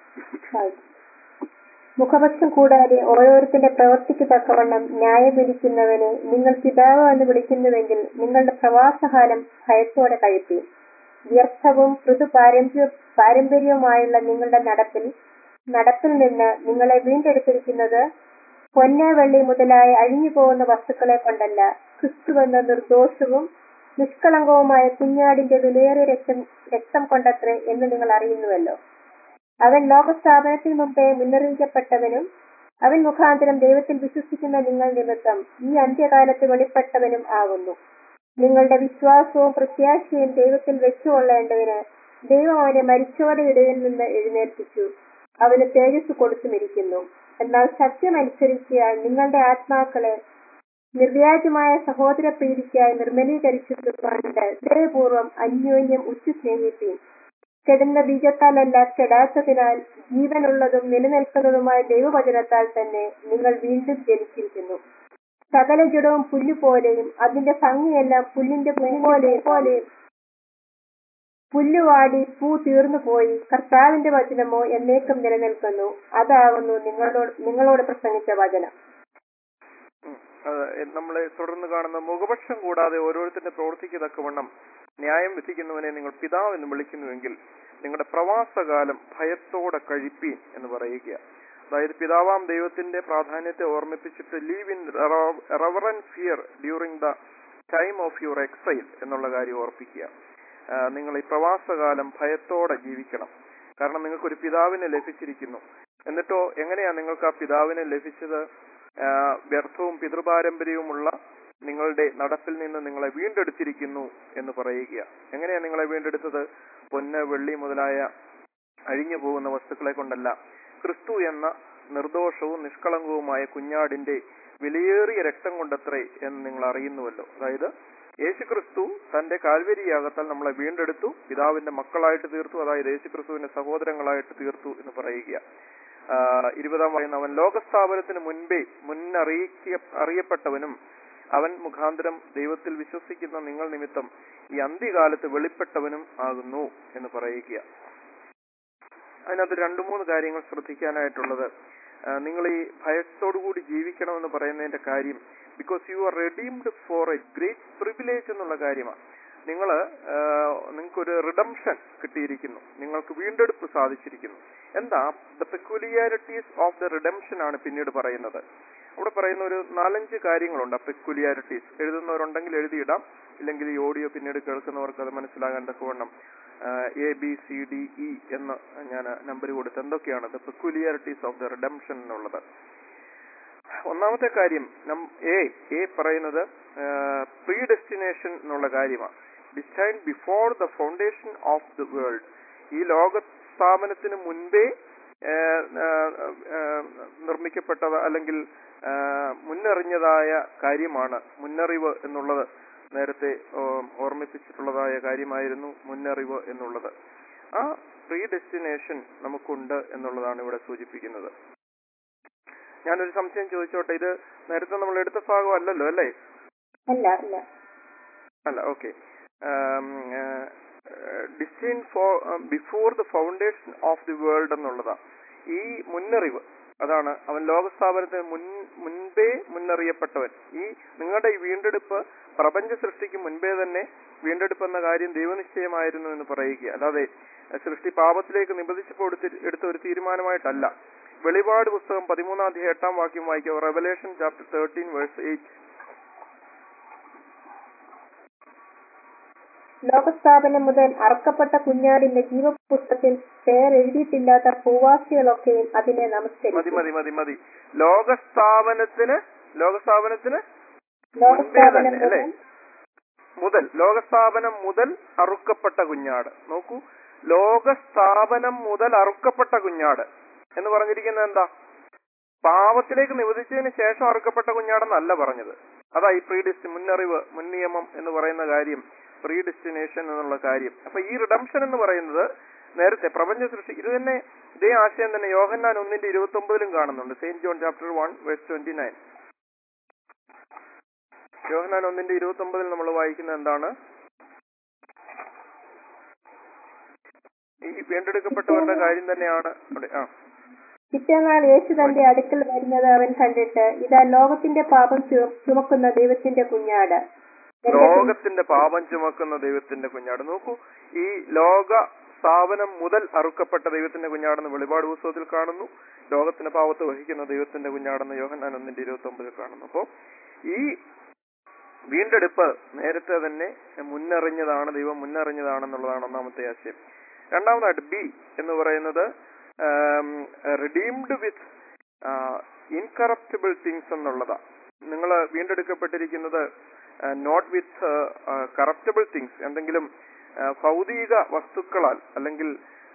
മുഖപക്ഷം കൂടാതെ ഓരോരുത്തരുടെ പ്രവൃത്തിക്ക് തക്കവണ്ണം ന്യായം വിധിക്കുന്നവനെ നിങ്ങൾ പിതാവ് എന്ന് വിളിക്കുന്നുവെങ്കിൽ നിങ്ങളുടെ പ്രവാസകാലം ഭയത്തോടെ കഴിപ്പീൻ. വ്യർത്ഥവും പാരമ്പര്യവുമായുള്ള നിങ്ങളുടെ നടപ്പിൽ നിന്ന് നിങ്ങളെ വീണ്ടെടുത്തിരിക്കുന്നത് പൊന്ന് വെള്ളി മുതലായ അഴിഞ്ഞു പോകുന്ന വസ്തുക്കളെ കൊണ്ടല്ല, ക്രിസ്തുവെന്ന നിർദോഷവും നിഷ്കളങ്കവുമായ കുഞ്ഞാടിന്റെ വിലയേറിയ രക്തം കൊണ്ടത്രേ എന്ന് നിങ്ങൾ അറിയുന്നുവല്ലോ. അവൻ ലോകസ്ഥാപനത്തിന് മുമ്പേ മുന്നറിയിക്കപ്പെട്ടവനും അവൻ മുഖാന്തരം ദൈവത്തിൽ വിശ്വസിക്കുന്ന നിങ്ങൾ നിമിത്തം ഈ അന്ത്യകാലത്ത് വെളിപ്പെട്ടവനും ആകുന്നു. നിങ്ങളുടെ വിശ്വാസവും പ്രത്യാശയും ദൈവത്തിൽ വെച്ചുകൊള്ളേണ്ടതിന് ദൈവം അവനെ മരിച്ചവരുടെ ഇടയിൽ നിന്ന് എഴുന്നേൽപ്പിച്ചു, അവന് തേജസ് കൊടുത്തുമിരിക്കുന്നു. എന്നാൽ സത്യമനുസരിക്കാൻ നിങ്ങളുടെ ആത്മാക്കളെ നിർവ്യാജമായ സഹോദര പ്രീതിക്കായി നിർമ്മലീകരിച്ചത് കൊണ്ട് ദയപൂർവം അന്യോന്യം ഉച്ചു സ്നേഹിപ്പീൻ. കെടുന്ന ബീജത്താലല്ല, കെടാത്തതിനാൽ ജീവനുള്ളതും നിലനിൽക്കുന്നതുമായ ദൈവവചനത്താൽ തന്നെ നിങ്ങൾ വീണ്ടും ജനിച്ചിരിക്കുന്നു. സകല ജഡവും പുല്ലുപോലെയും അതിന്റെ ഭംഗിയെല്ലാം പുല്ലിന്റെ പോലെയും പുല്ലുവാടി പൂ തീർന്നു പോയി, കർത്താവിന്റെ വചനമോ എന്നേക്കും നിലനിൽക്കുന്നു. അതാകുന്നു നിങ്ങളോട് പ്രസംഗിച്ച വചനം. നമ്മളെ തുടർന്ന് കാണുന്ന മുഖപക്ഷം കൂടാതെ ഓരോരുത്തരുടെ പ്രവൃത്തിക്ക് തക്കവണ്ണം ന്യായം വിധിക്കുന്നവനെ നിങ്ങൾ പിതാവ് എന്ന് വിളിക്കുന്നുവെങ്കിൽ നിങ്ങളുടെ പ്രവാസകാലം ഭയത്തോടെ കഴിപ്പീൻ എന്ന് പറയുക. അതായത് പിതാവാം ദൈവത്തിന്റെ പ്രാധാന്യത്തെ ഓർമ്മിപ്പിച്ചിട്ട് live in reverent fear during the time of your exile എന്നുള്ള കാര്യം ഓർപ്പിക്കുക. നിങ്ങൾ ഈ പ്രവാസകാലം ഭയത്തോടെ ജീവിക്കണം. കാരണം നിങ്ങൾക്കൊരു പിതാവിനെ ലഭിച്ചിരിക്കുന്നു. എന്നിട്ടോ എങ്ങനെയാ നിങ്ങൾക്ക് ആ പിതാവിനെ ലഭിച്ചത്? വ്യർത്ഥവും പിതൃപാരമ്പര്യവുമുള്ള നിങ്ങളുടെ നടപ്പിൽ നിന്ന് നിങ്ങളെ വീണ്ടെടുത്തിരിക്കുന്നു എന്ന് പറയുക. എങ്ങനെയാ നിങ്ങളെ വീണ്ടെടുത്തത്? പൊന്ന്, വെള്ളി മുതലായ അഴിഞ്ഞു പോകുന്ന വസ്തുക്കളെ കൊണ്ടല്ല, ക്രിസ്തു എന്ന നിർദോഷവും നിഷ്കളങ്കവുമായ കുഞ്ഞാടിന്റെ വിലയേറിയ രക്തം കൊണ്ടത്രേ എന്ന് നിങ്ങൾ അറിയുന്നുവല്ലോ. അതായത് യേശുക്രിസ്തു തന്റെ കാൽവരിയാകത്താൽ നമ്മളെ വീണ്ടെടുത്തു, പിതാവിന്റെ മക്കളായിട്ട് തീർത്തു, അതായത് യേശുക്രിസ്തുവിന്റെ സഹോദരങ്ങളായിട്ട് തീർത്തു എന്ന് പറയുക. 20 പറയുന്ന, അവൻ ലോകസ്ഥാപനത്തിന് മുൻപേ അറിയപ്പെട്ടവനും അവൻ മുഖാന്തരം ദൈവത്തിൽ വിശ്വസിക്കുന്ന നിങ്ങൾ നിമിത്തം ഈ അന്ത്യകാലത്ത് വെളിപ്പെട്ടവനും ആകുന്നു എന്ന് പറയുക. അതിനകത്ത് 2-3 കാര്യങ്ങൾ ശ്രദ്ധിക്കാനായിട്ടുള്ളത്. നിങ്ങൾ ഈ ഭയത്തോടുകൂടി ജീവിക്കണമെന്ന് പറയുന്നതിന്റെ കാര്യം, because you are redeemed for a great privilege എന്നുള്ള കാര്യമാണ്. നിങ്ങൾക്കൊരു റിഡംഷൻ കിട്ടിയിരിക്കുന്നു, നിങ്ങൾക്ക് വീണ്ടെടുപ്പ് സാധിച്ചിരിക്കുന്നു. എന്താ the peculiarities of the redemption ആണ് പിന്നീട് പറയുന്നത്. അവിടെ പറയുന്ന ഒരു 4-5 കാര്യങ്ങളുണ്ട്. പെക്യുലിയാരിറ്റീസ് എഴുതുന്നവരുണ്ടെങ്കിൽ എഴുതിയിടാം, ഇല്ലെങ്കിൽ ഈ ഓഡിയോ പിന്നീട് കേൾക്കുന്നവർക്ക് അത് മനസ്സിലാകാൻ തക്കവണ്ണം ABCDE എന്ന് ഞാൻ നമ്പർ കൊടുത്ത് എന്തൊക്കെയാണ് the peculiarities of the redemption എന്നുള്ളത്. ഒന്നാമത്തെ കാര്യം എ പറയുന്നത് പ്രീ ഡെസ്റ്റിനേഷൻ എന്നുള്ള കാര്യമാണ്. Design before the foundation of the world. ഈ ലോക സ്ഥാപനത്തിന് മുൻപേ നിർമ്മിക്കപ്പെട്ടത് അല്ലെങ്കിൽ മുന്നറിഞ്ഞതായ കാര്യമാണ് മുന്നറിവ് എന്നുള്ളത്. നേരത്തെ ഓർമ്മിപ്പിച്ചിട്ടുള്ളതായ കാര്യമായിരുന്നു മുന്നറിവ് എന്നുള്ളത്. ആ പ്രീ ഡെസ്റ്റിനേഷൻ നമുക്കുണ്ട് എന്നുള്ളതാണ് ഇവിടെ സൂചിപ്പിക്കുന്നത്. ഞാനൊരു സംശയം ചോദിച്ചോട്ടെ, ഇത് നേരത്തെ നമ്മൾ എടുത്ത ഭാഗമല്ലല്ലോ അല്ലേ? അല്ല, okay. Design before the foundation of the world എന്നുള്ളതാ ഈ മുന്നറിവ്. അതാണ് അവൻ ലോകസ്ഥാപനത്തിന് മുൻപേ മുന്നറിയപ്പെട്ടവൻ. ഈ നിങ്ങളുടെ ഈ വീണ്ടെടുപ്പ് പ്രപഞ്ച സൃഷ്ടിക്ക് മുൻപേ തന്നെ വീണ്ടെടുപ്പ് എന്ന കാര്യം ദൈവനിശ്ചയമായിരുന്നു എന്ന് പറയുക. അല്ലാതെ സൃഷ്ടി പാപത്തിലേക്ക് നിബന്ധിച്ചപ്പോൾ എടുത്ത ഒരു തീരുമാനമായിട്ടല്ല. വെളിപാട് പുസ്തകം 13-ാം അധ്യായം 8-ാം വാക്യം വായിക്കുക. Revelation chapter 13 verse 8. ലോകസ്ഥാപനം മുതൽ അറക്കപ്പെട്ട കുഞ്ഞാടിന്റെ ജീവപുസ്തകത്തിൽ പേർ എഴുതിയിട്ടില്ലാത്ത ഭൂവാസികളൊക്കെയും അതിനെ നമസ്കരിക്കും. മതി. ലോകസ്ഥാപനത്തിന് ലോകസ്ഥാപനം മുതൽ അറുക്കപ്പെട്ട കുഞ്ഞാട്. നോക്കൂ, ലോകസ്ഥാപനം മുതൽ അറുക്കപ്പെട്ട കുഞ്ഞാട് എന്ന് പറഞ്ഞിരിക്കുന്നത് എന്താ? പാവത്തിലേക്ക് നിവദിച്ചതിന് ശേഷം അറുക്കപ്പെട്ട കുഞ്ഞാടെന്നല്ല പറഞ്ഞത്. അതാ ഈ മുന്നറിവ്, മുൻനിയമം എന്ന് പറയുന്ന കാര്യം, പ്രീ ഡെസ്റ്റിനേഷൻ എന്നുള്ള കാര്യം. അപ്പൊ ഈ റിഡംഷൻ എന്ന് പറയുന്നത് നേരത്തെ പ്രപഞ്ച സൃഷ്ടി, ഇതേ ആശയം തന്നെ യോഹന്നാൻ 1:29 കാണുന്നുണ്ട്. Saint John chapter 1 verse 29. Yohannan 1:29 നമ്മൾ വായിക്കുന്നത് എന്താണ്? ഈ വീണ്ടെടുക്കപ്പെട്ടവരുടെ കാര്യം തന്നെയാണ് അവിടെ. പിറ്റേന്നാൾ യേശു തന്റെ അടുക്കൽ വരുന്നത് അവൻ കണ്ടിട്ട്, ഇതാ ലോകത്തിന്റെ പാപം ചുമക്കുന്ന ദൈവത്തിന്റെ കുഞ്ഞാട്. ലോകത്തിന്റെ പാപം ചുമക്കുന്ന ദൈവത്തിന്റെ കുഞ്ഞാട്. നോക്കൂ, ഈ ലോക സ്ഥാപനം മുതൽ അറുക്കപ്പെട്ട ദൈവത്തിന്റെ കുഞ്ഞാടെന്ന് വെളിപാട് പുസ്തകത്തിൽ കാണുന്നു. ലോകത്തിന്റെ പാപത്ത് വഹിക്കുന്ന ദൈവത്തിന്റെ കുഞ്ഞാടെന്ന് യോഹന്നാൻ 1:29 കാണുന്നു. അപ്പോ ഈ വീണ്ടെടുപ്പ് നേരത്തെ തന്നെ മുന്നറിഞ്ഞതാണ്, ദൈവം മുന്നറിഞ്ഞതാണെന്നുള്ളതാണ് ഒന്നാമത്തെ ആശയം. രണ്ടാമതായിട്ട് ബി എന്ന് പറയുന്നത് റിഡീംഡ് വിത്ത് ഇൻകറപ്റ്റബിൾ തിങ്സ് എന്നുള്ളതാ. നിങ്ങൾ വീണ്ടെടുക്കപ്പെട്ടിരിക്കുന്നത് നോട്ട് വിത്ത് കറപ്റ്റബിൾ തിങ്സ്, എന്തെങ്കിലും ഭൗതിക വസ്തുക്കളാൽ അല്ലെങ്കിൽ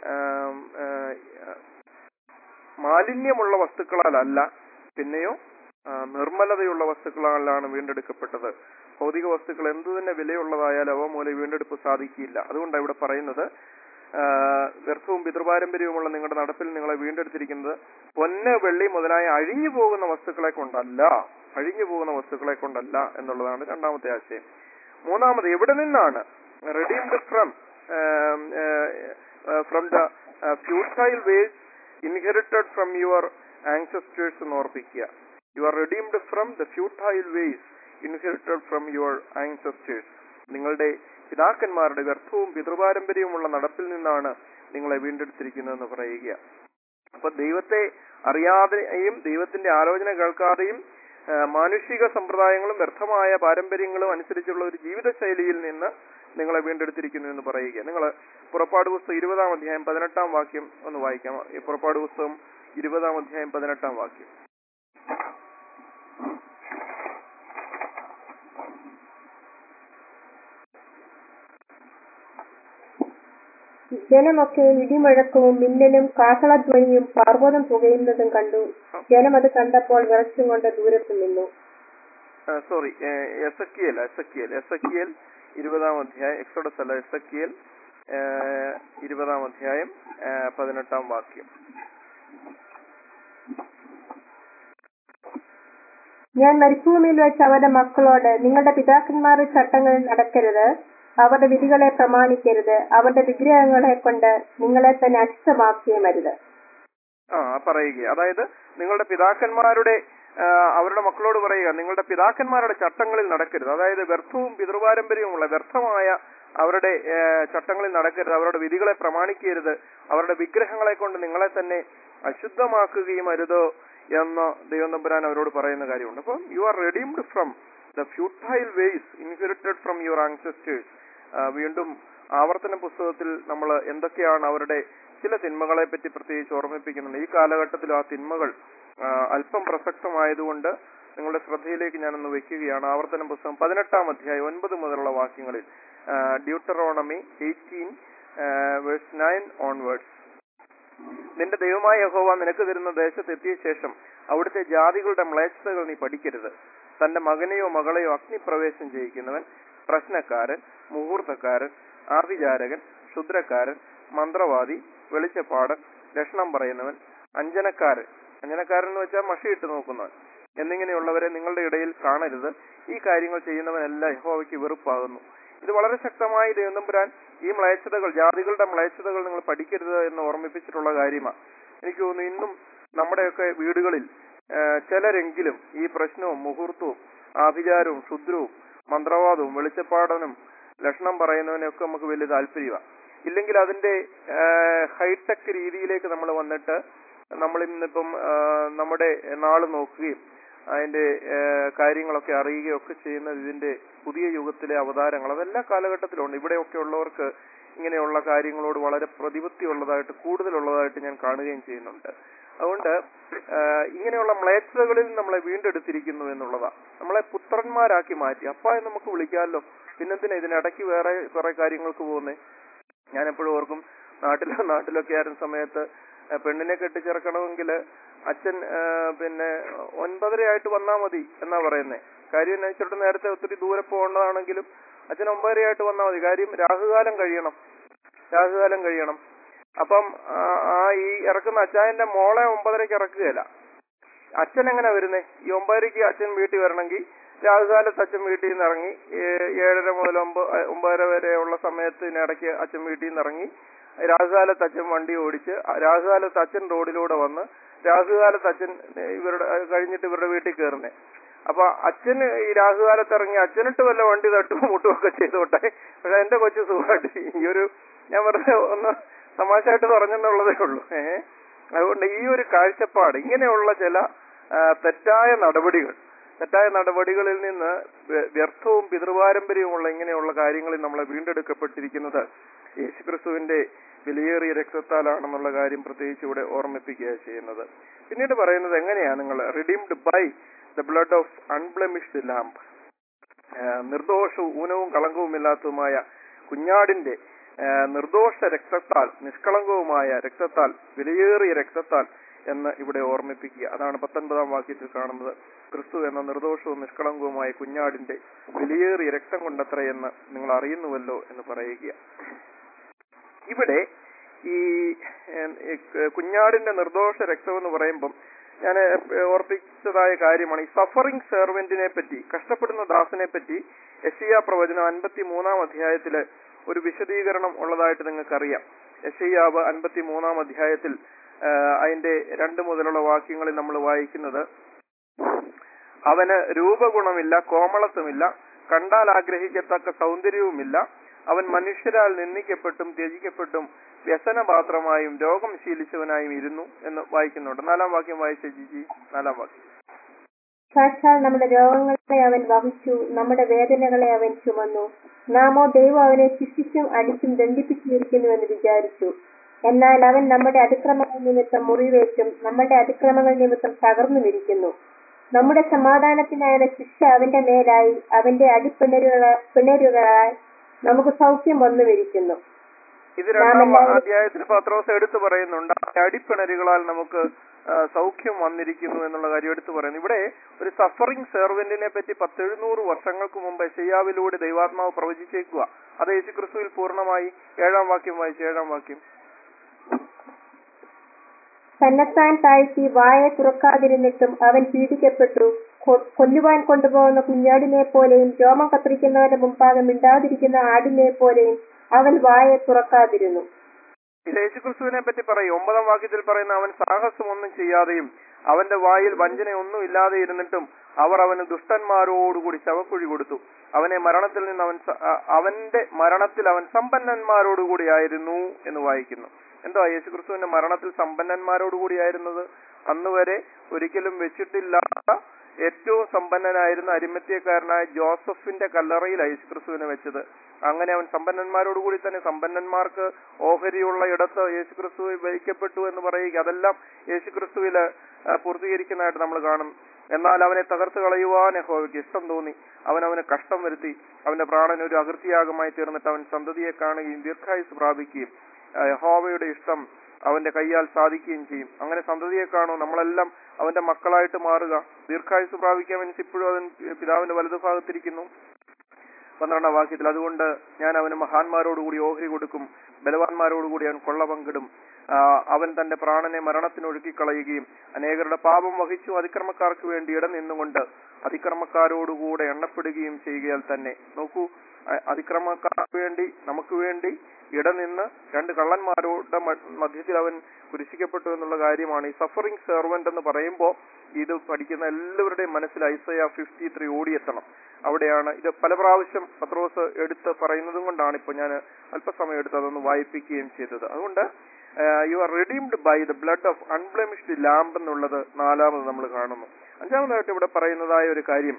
മാലിന്യമുള്ള വസ്തുക്കളാലല്ല, പിന്നെയോ നിർമ്മലതയുള്ള വസ്തുക്കളാലാണ് വീണ്ടെടുക്കപ്പെട്ടത്. ഭൗതിക വസ്തുക്കൾ എന്തു തന്നെ വിലയുള്ളതായാലും അവ മൂലം വീണ്ടെടുപ്പ് സാധിക്കില്ല. അതുകൊണ്ടാണ് ഇവിടെ പറയുന്നത് വ്യർത്ഥവും പിതൃപാരമ്പര്യവുമുള്ള നിങ്ങളുടെ നടപ്പിൽ നിങ്ങളെ വീണ്ടെടുത്തിരിക്കുന്നത് പൊന്ന്, വെള്ളി മുതലായ അഴിഞ്ഞു പോകുന്ന വസ്തുക്കളെ കൊണ്ടല്ല എന്നുള്ളതാണ് രണ്ടാമത്തെ ആശയം. മൂന്നാമത് എവിടെ നിന്നാണ്? redeemed from the futile ways inherited from your ancestors എന്ന് ഓർപ്പിക്കുക. You are redeemed from the futile ways inherited from your ancestors. നിങ്ങളുടെ പിതാക്കന്മാരുടെ വ്യർത്ഥവും പിതൃപാരമ്പര്യവുമുള്ള നടപ്പിൽ നിന്നാണ് നിങ്ങളെ വീണ്ടെടുത്തിരിക്കുന്നതെന്ന് പറയുക. അപ്പൊ ദൈവത്തെ അറിയാതെയും ദൈവത്തിന്റെ ആലോചന കേൾക്കാതെയും മാനുഷിക സമ്പ്രദായങ്ങളും വ്യർത്ഥമായ പാരമ്പര്യങ്ങളും അനുസരിച്ചുള്ള ഒരു ജീവിതശൈലിയിൽ നിന്ന് നിങ്ങളെ വീണ്ടെടുത്തിരിക്കുന്നു എന്ന് പറയുക. നിങ്ങൾ പുറപ്പാട് പുസ്തകം 20-ാം അധ്യായം 18-ാം വാക്യം ഒന്ന് വായിക്കാം. ഈ പുറപ്പാട് പുസ്തകം 20-ാം അധ്യായം 18-ാം വാക്യം. ജനമൊക്കെയും ഇടിമുഴക്കവും മിന്നലും കാഹളധ്വനിയും പർവ്വതം പുകയുന്നതും കണ്ടു. ജനം അത് കണ്ടപ്പോൾ വിറച്ചും കൊണ്ട് ദൂരത്ത് നിന്നു. സോറി, എസക്കിയേൽ 20-ാം അധ്യായം, എക്സോഡസ് അല്ല, എസക്കിയേൽ 20-ാം അധ്യായം 18-ാം വാക്യം. ഞാൻ മരുഭൂമിയിൽ വെച്ച് അവരുടെ മക്കളോട്, നിങ്ങളുടെ പിതാക്കന്മാരുടെ ചട്ടങ്ങളിൽ നടക്കരുത്, അവരുടെ വിധികളെ പ്രമാണിക്കരുത്, അവരുടെ വിഗ്രഹങ്ങളെ കൊണ്ട് നിങ്ങളെ തന്നെ അശുദ്ധമാക്കുകയും അരുത്. പറയുക, അതായത് നിങ്ങളുടെ പിതാക്കന്മാരുടെ അവരുടെ മക്കളോട് പറയുക, നിങ്ങളുടെ പിതാക്കന്മാരുടെ ചട്ടങ്ങളിൽ നടക്കരുത്. അതായത് വ്യർത്ഥവും പിതൃപാരമ്പര്യവുമുള്ള വ്യർത്ഥമായ അവരുടെ ചട്ടങ്ങളിൽ നടക്കരുത്, അവരുടെ വിധികളെ പ്രമാണിക്കരുത്, അവരുടെ വിഗ്രഹങ്ങളെ കൊണ്ട് നിങ്ങളെ തന്നെ അശുദ്ധമാക്കുകയും അരുതോ എന്ന് ദൈവം തമ്പുരാൻ അവരോട് പറയുന്ന കാര്യമുണ്ട്. അപ്പം you are redeemed from the futile ways inherited from your ancestors. വീണ്ടും ആവർത്തന പുസ്തകത്തിൽ നമ്മൾ എന്തൊക്കെയാണ് അവരുടെ ചില തിന്മകളെ പറ്റി പ്രത്യേകിച്ച് ഓർമ്മിപ്പിക്കുന്നുണ്ട്. ഈ കാലഘട്ടത്തിൽ ആ തിന്മകൾ അല്പം പ്രസക്തമായതുകൊണ്ട് നിങ്ങളുടെ ശ്രദ്ധയിലേക്ക് ഞാനൊന്ന് വെക്കുകയാണ്. ആവർത്തന പുസ്തകം 18-ാം അധ്യായം 9 മുതലുള്ള വാക്യങ്ങളിൽ, ഡ്യൂട്ടറോണമി 18:9 ഓൺവേർഡ്സ്. നിന്റെ ദൈവമായ യഹോവ നിനക്ക് തരുന്ന ദേശത്തെത്തിയ ശേഷം അവിടുത്തെ ജാതികളുടെ മ്ലേച്ഛതകൾ നീ പഠിക്കരുത്. തന്റെ മകനെയോ മകളെയോ അഗ്നിപ്രവേശം ചെയ്യിക്കുന്നവൻ, പ്രശ്നക്കാരൻ, മുഹൂർത്തക്കാരൻ, ആഭിചാരകൻ, ക്ഷുദ്രക്കാരൻ, മന്ത്രവാദി, വെളിച്ചപ്പാടൻ, ലക്ഷണം പറയുന്നവൻ, അഞ്ജനക്കാരൻ എന്ന് വെച്ചാൽ മഷിയിട്ട് നോക്കുന്നവൻ എന്നിങ്ങനെയുള്ളവരെ നിങ്ങളുടെ ഇടയിൽ കാണരുത്. ഈ കാര്യങ്ങൾ ചെയ്യുന്നവനെല്ലാം യഹോവയ്ക്ക് വെറുപ്പാകുന്നു. ഇത് വളരെ ശക്തമായി ദൈവം തമ്പുരാൻ ഈ മ്ലേച്ഛതകൾ, ജാതികളുടെ മ്ലേച്ഛതകൾ നിങ്ങൾ പഠിക്കരുത് എന്ന് ഓർമ്മിപ്പിച്ചിട്ടുള്ള കാര്യമാണ്. എനിക്ക് തോന്നുന്നു ഇന്നും നമ്മുടെയൊക്കെ വീടുകളിൽ ചിലരെങ്കിലും ഈ പ്രശ്നവും മുഹൂർത്തവും ആഭിചാരവും ക്ഷുദ്രവും മന്ത്രവാദവും വെളിച്ചപ്പാടനും ലക്ഷണം പറയുന്നവനെയൊക്കെ നമുക്ക് വലിയ താല്പര്യമാണ്. ഇല്ലെങ്കിൽ അതിന്റെ ഹൈടെക് രീതിയിലേക്ക് നമ്മൾ വന്നിട്ട് നമ്മളിന്നിപ്പം നമ്മുടെ നാള് നോക്കുകയും അതിന്റെ കാര്യങ്ങളൊക്കെ അറിയുകയൊക്കെ ചെയ്യുന്നത് ഇതിന്റെ പുതിയ യുഗത്തിലെ അവതാരങ്ങൾ അതെല്ലാ കാലഘട്ടത്തിലുണ്ട്. ഇവിടെയൊക്കെ ഉള്ളവർക്ക് ഇങ്ങനെയുള്ള കാര്യങ്ങളോട് വളരെ പ്രതിപത്തി ഉള്ളതായിട്ട്, കൂടുതലുള്ളതായിട്ട് ഞാൻ കാണുകയും ചെയ്യുന്നുണ്ട്. അതുകൊണ്ട് ഇങ്ങനെയുള്ള മ്ലേച്ഛതകളിൽ നമ്മളെ വീണ്ടെടുത്തിരിക്കുന്നു എന്നുള്ളതാണ്. നമ്മളെ പുത്രന്മാരാക്കി മാറ്റി. അപ്പ എന്ന് നമുക്ക് വിളിക്കാമല്ലോ. പിന്നെന്തിനാ ഇതിനിടയ്ക്ക് വേറെ കുറെ കാര്യങ്ങൾക്ക് പോകുന്നേ? ഞാൻ എപ്പോഴും ഓർക്കും, നാട്ടിലൊക്കെ ആയിരുന്ന സമയത്ത് പെണ്ണിനെ കെട്ടിച്ചേർക്കണമെങ്കിൽ അച്ഛൻ 9:30 വന്നാൽ മതി എന്നാ പറയുന്നേ. കാര്യം എന്നാ വെച്ചിട്ട് നേരത്തെ ഒത്തിരി ദൂരെ പോകേണ്ടതാണെങ്കിലും അച്ഛൻ 9:30 വന്നാൽ മതി. കാര്യം രാഹുകാലം കഴിയണം. അപ്പം ഈ ഇറക്കുന്ന അച്ചായന്റെ മോളെ 9:30 ഇറക്കുകയില്ല. അച്ഛൻ എങ്ങനെ വരുന്നേ? ഈ 9:30 അച്ഛൻ വീട്ടിൽ വരണമെങ്കിൽ രാഹുകാലത്ത് അച്ഛൻ വീട്ടിൽ നിന്ന് ഇറങ്ങി 7:30 മുതൽ 9:30 വരെയുള്ള സമയത്തിനിടയ്ക്ക് അച്ഛൻ വീട്ടിൽ നിന്ന് ഇറങ്ങി രാഹുകാലത്ത് അച്ഛൻ വണ്ടി ഓടിച്ച് രാഹുകാലത്ത് അച്ഛൻ റോഡിലൂടെ വന്ന് രാഹുകാലത്ത് അച്ഛൻ കഴിഞ്ഞിട്ട് ഇവരുടെ വീട്ടിൽ കയറുന്നേ. അപ്പൊ അച്ഛന് ഈ രാഹുകാലത്ത് ഇറങ്ങി അച്ഛനിട്ട് വല്ല വണ്ടി തട്ടും മുട്ടുമൊക്കെ ചെയ്തോട്ടെ. പക്ഷെ എന്റെ കൊച്ചു സുഖമായിട്ട് ഈ ഒരു ഞാൻ വെറുതെ ഒന്ന് തമാശയായിട്ട് പറഞ്ഞെന്നുള്ളതേ ഉള്ളൂ. അതുകൊണ്ട് ഈ ഒരു കാഴ്ചപ്പാട്, ഇങ്ങനെയുള്ള ചില തെറ്റായ നടപടികളിൽ നിന്ന് വ്യർത്ഥവും പിതൃപാരമ്പര്യവുമുള്ള ഇങ്ങനെയുള്ള കാര്യങ്ങളിൽ നമ്മളെ വീണ്ടെടുക്കപ്പെട്ടിരിക്കുന്നത് യേശുക്രിസ്തുവിന്റെ വിലയേറിയ രക്തത്താലാണെന്നുള്ള കാര്യം പ്രത്യേകിച്ച് ഇവിടെ ഓർമ്മിപ്പിക്കുക ചെയ്യുന്നത്. പിന്നീട് പറയുന്നത് എങ്ങനെയാണ് നിങ്ങൾ redeemed by the blood of unblemished lamb, നിർദോഷവും ഊനവും കളങ്കവുമില്ലാത്തതുമായ കുഞ്ഞാടിന്റെ നിർദോഷ രക്തത്താൽ, നിഷ്കളങ്കവുമായ രക്തത്താൽ, വിലയേറിയ രക്തത്താൽ എന്ന് ഇവിടെ ഓർമ്മിപ്പിക്കുക. അതാണ് 19-ാം വാക്യത്തിൽ കാണുന്നത്. ക്രിസ്തു എന്ന നിർദോഷവും നിഷ്കളങ്കവുമായ കുഞ്ഞാടിന്റെ വിലയേറിയ രക്തം കൊണ്ടത്ര എന്ന് നിങ്ങൾ അറിയുന്നുവല്ലോ എന്ന് പറയുക. ഇവിടെ ഈ കുഞ്ഞാടിന്റെ നിർദോഷ രക്തം എന്ന് പറയുമ്പം ഞാൻ ഓർപ്പിച്ചതായ കാര്യമാണ് ഈ സഫറിംഗ് സെർവന്റിനെ പറ്റി, കഷ്ടപ്പെടുന്ന ദാസനെ പറ്റി യെശയ്യാ പ്രവചനം 53-ാം അധ്യായത്തില് ഒരു വിശദീകരണം ഉള്ളതായിട്ട് നിങ്ങൾക്കറിയാം. യെശയ്യാവ് 53-ാം അധ്യായത്തിൽ അതിന്റെ 2 മുതലുള്ള വാക്യങ്ങളിൽ നമ്മൾ വായിക്കുന്നത്, അവന് രൂപഗുണമില്ല, കോമളത്വമില്ല, കണ്ടാൽ ആഗ്രഹിക്കത്തക്ക സൗന്ദര്യവുമില്ല, അവൻ മനുഷ്യരാൽ നിന്ദിക്കപ്പെട്ടും ത്യജിക്കപ്പെട്ടും വ്യസനപാത്രമായും രോഗം ശീലിച്ചവനായും ഇരുന്നു എന്ന് വായിക്കുന്നുണ്ട്. 4-ാം വാക്യം വായിച്ച ജിജി. 4-ാം വാക്യം. സാക്ഷാൽ നമ്മുടെ രോഗങ്ങളെ അവൻ വഹിച്ചു, നമ്മുടെ വേദനകളെ അവൻ ചുമന്നു. നാമോ ദൈവം അവനെ ശിക്ഷിച്ചും അടിച്ചും ദണ്ഡിപ്പിച്ചിരിക്കുന്നുവെന്ന് വിചാരിച്ചു. എന്നാൽ അവൻ നമ്മുടെ അതിക്രമങ്ങൾ നിമിത്തം മുറിവേറ്റും നമ്മുടെ അതിക്രമങ്ങൾ നിമിത്തം തകർന്നുമിരിക്കുന്നു. നമ്മുടെ സമാധാനത്തിനായ ശിക്ഷ അവന്റെ മേലായി, അവന്റെ അടിപ്പിണരുകളാൽ നമുക്ക് സൗഖ്യം വന്നുമിരിക്കുന്നു. ഇത് രണ്ടാം അധ്യായത്തിൽ പത്രോസ് എടുത്തു പറയുന്നുണ്ട്. അടിപ്പിണരുകളാൽ നമുക്ക് സൗഖ്യം വന്നിരിക്കുന്നു എന്നുള്ള കാര്യം എടുത്തു പറയുന്നു. ഇവിടെ ഒരു സഫറിംഗ് സെർവന്റിനെ പറ്റി 1700 വർഷങ്ങൾക്ക് മുമ്പ് യെശയ്യാവിലൂടെ ദൈവാത്മാവ് പ്രവചിച്ചേക്കുക. അത് യേശുക്രിസ്തുവിൽ പൂർണ്ണമായി. 7-ാം വാക്യം വായിച്ചു. 7-ാം വാക്യം. തന്നെത്താൻ താഴ്ത്തി വായ തുറക്കാതിരുന്നിട്ടും അവൻ പീഡിക്കപ്പെട്ടു. കൊല്ലുവാൻ കൊണ്ടുപോകുന്ന കുഞ്ഞാടിനെ പോലെയും രോമം കത്തിരിക്കുന്നവന്റെ മുമ്പാകെ മിണ്ടാതിരിക്കുന്ന ആടിനെ പോലെയും അവൻ വായ തുറക്കാതിരുന്നു. ഇത് യേശുക്രിസ്തുവിനെ പറ്റി പറയും. 9-ാം വാക്യത്തിൽ പറയുന്ന അവൻ സാഹസമൊന്നും ചെയ്യാതെയും അവന്റെ വായിൽ വഞ്ചനയൊന്നും ഇല്ലാതെ ഇരുന്നിട്ടും അവർ അവന് ദുഷ്ടന്മാരോടുകൂടി ശവക്കുഴി കൊടുത്തു. അവന്റെ മരണത്തിൽ അവൻ സമ്പന്നന്മാരോടുകൂടി ആയിരുന്നു എന്ന് വായിക്കുന്നു. എന്തോ യേശുക്രിസ്തുവിന്റെ മരണത്തിൽ സമ്പന്നന്മാരോടുകൂടിയായിരുന്നത്? അന്ന് വരെ ഒരിക്കലും വെച്ചിട്ടില്ലാത്ത ഏറ്റവും സമ്പന്നനായിരുന്ന അരിമത്യക്കാരനായ ജോസഫിന്റെ കല്ലറയിൽ യേശുക്രിസ്തുവിനെ വെച്ചത്. അങ്ങനെ അവൻ സമ്പന്നന്മാരോടുകൂടി തന്നെ, സമ്പന്നന്മാർക്ക് ഓഹരിയുള്ള ഇടത്ത് യേശുക്രിസ്തു വഹിക്കപ്പെട്ടു എന്ന് പറയുക, അതെല്ലാം യേശുക്രിസ്തുവില് പൂർത്തീകരിക്കുന്നതായിട്ട് നമ്മൾ കാണും. എന്നാൽ അവനെ തകർത്ത് കളയുവാൻ യഹോവയ്ക്ക് ഇഷ്ടം തോന്നി. അവന് കഷ്ടം വരുത്തി. അവന്റെ പ്രാണൻ ഒരു അകൃത്യയാഗമായി തീർന്നിട്ട് അവൻ സന്തതിയെ കാണുകയും ദീർഘായുസ് പ്രാപിക്കുകയും യഹോവയുടെ ഇഷ്ടം അവന്റെ കൈയാൽ സാധിക്കുകയും ചെയ്യും. അങ്ങനെ സന്തതിയെ കാണും. നമ്മളെല്ലാം അവന്റെ മക്കളായിട്ട് മാറുക. ദീർഘായുസ് പ്രാപിക്കാൻ വേണ്ടി ഇപ്പോഴും അവൻ പിതാവിന്റെ വലതുഭാഗത്തിരിക്കുന്നു. 12-ാം വാക്യത്തിൽ അതുകൊണ്ട് ഞാൻ അവന് മഹാന്മാരോടുകൂടി ഓഹരി കൊടുക്കും, ബലവാന്മാരോടുകൂടി അവൻ കൊള്ള പങ്കിടും. അവൻ തന്റെ പ്രാണനെ മരണത്തിന് ഒഴുക്കിക്കളയുകയും അനേകരുടെ പാപം വഹിച്ചു അതിക്രമക്കാർക്ക് വേണ്ടി ഇട നിന്നുകൊണ്ട് അതിക്രമക്കാരോടുകൂടെ എണ്ണപ്പെടുകയും ചെയ്യുകയാൽ തന്നെ. നോക്കൂ, അതിക്രമക്കാർക്ക് വേണ്ടി, നമുക്ക് വേണ്ടി ഇടനിന്ന് 2 കള്ളന്മാരുടെ മധ്യത്തിൽ അവൻ കുരിശിക്കപ്പെട്ടു എന്നുള്ള കാര്യമാണ്. ഈ സഫറിംഗ് സെർവന്റ് എന്ന് പറയുമ്പോൾ ഇത് പഠിക്കുന്ന എല്ലാവരുടെയും മനസ്സിൽ ഐസയ 53 ഓടിയെത്തണം. അവിടെയാണ് ഇത് പല പ്രാവശ്യം പത്രോസ് എടുത്ത് പറയുന്നതും കൊണ്ടാണ് ഇപ്പോൾ ഞാൻ അല്പസമയം എടുത്ത് അതൊന്ന് വായിപ്പിക്കുകയും ചെയ്തത്. അതുകൊണ്ട് you are redeemed by the blood of unblemished lamb എന്നുള്ളത് 4-ാമത് നമ്മൾ കാണുന്നു. 5-ാമതായിട്ട് ഇവിടെ പറയുന്നതായ ഒരു കാര്യം,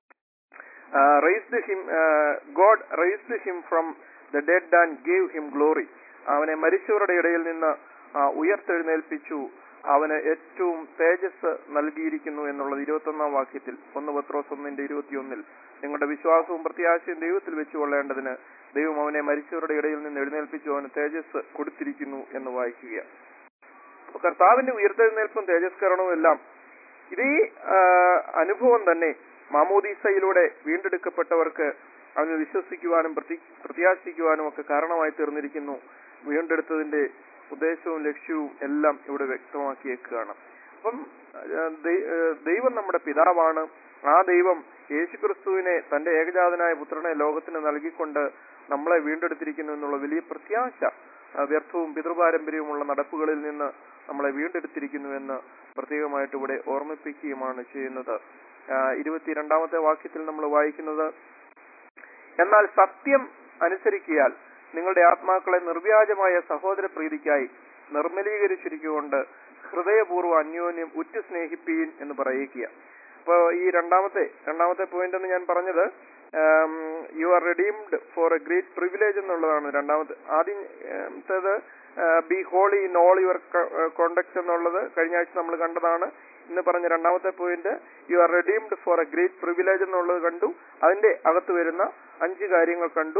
God raised him from the dead and gave him glory. അവനെ മരിച്ചവരുടെ ഇടയിൽ നിന്ന് ഉയർത്തെഴുന്നേൽപ്പിച്ചു, അവന് ഏറ്റവും തേജസ് നൽകിയിരിക്കുന്നു എന്നുള്ളത് 21-ാം വാക്യത്തിൽ 1 പത്രോസ് 1:21 നിങ്ങളുടെ വിശ്വാസവും പ്രത്യാശയും ദൈവത്തിൽ വെച്ചുകൊള്ളേണ്ടതിന് ദൈവം അവനെ മരിച്ചവരുടെ ഇടയിൽ നിന്ന് എഴുന്നേൽപ്പിച്ചു, അവന് തേജസ് കൊടുത്തിരിക്കുന്നു എന്ന് വായിക്കുക. കർത്താവിന്റെ ഉയർത്തെഴുന്നേൽപ്പും തേജസ്കരണവും എല്ലാം ഇതേ അനുഭവം തന്നെ മാമോദീസയിലൂടെ വീണ്ടെടുക്കപ്പെട്ടവർക്ക് അവന് വിശ്വസിക്കുവാനും പ്രത്യാശിക്കുവാനും ഒക്കെ കാരണമായി തീർന്നിരിക്കുന്നു. വീണ്ടെടുത്തതിന്റെ ഉദ്ദേശവും ലക്ഷ്യവും എല്ലാം ഇവിടെ വ്യക്തമാക്കിയേക്കുകയാണ്. അപ്പം ദൈവം നമ്മുടെ പിതാവാണ്. ആ ദൈവം യേശുക്രിസ്തുവിനെ, തന്റെ ഏകജാതനായ പുത്രനെ ലോകത്തിന് നൽകിക്കൊണ്ട് നമ്മളെ വീണ്ടെടുത്തിരിക്കുന്നു എന്നുള്ള വലിയ പ്രത്യാശ, വ്യർത്ഥവും പിതൃപാരമ്പര്യവുമുള്ള നടപ്പുകളിൽ നിന്ന് നമ്മളെ വീണ്ടെടുത്തിരിക്കുന്നു എന്ന് പ്രത്യേകമായിട്ട് ഇവിടെ ഓർമ്മിപ്പിക്കുകയുമാണ് ചെയ്യുന്നത്. 22-ാമത്തെ വാക്യത്തിൽ നമ്മൾ വായിക്കുന്നത്, എന്നാൽ സത്യം അനുസരിക്കിയാൽ നിങ്ങളുടെ ആത്മാക്കളെ നിർവ്യാജമായ സഹോദര പ്രീതിക്കായി നിർമ്മലീകരിച്ചിരിക്കുകൊണ്ട് ഹൃദയപൂർവ്വം അന്യോന്യം ഉറ്റു സ്നേഹിപ്പീൻ എന്ന് പറയിക്കുക. അപ്പോൾ ഈ രണ്ടാമത്തെ പോയിന്റ് എന്ന് ഞാൻ പറഞ്ഞത്, you are redeemed for a great privilege എന്നുള്ളതാണ് ആദ്യത്തേത്. Be holy in all your conduct എന്നുള്ളത് കഴിഞ്ഞ ആഴ്ച നമ്മൾ കണ്ടതാണ്. ഇന്ന് പറഞ്ഞ 2-ാമത്തെ point, you are redeemed for a great privilege എന്നുള്ളത് കണ്ടു. അതിന്റെ അകത്ത് വരുന്ന 5 കാര്യങ്ങൾ കണ്ടു.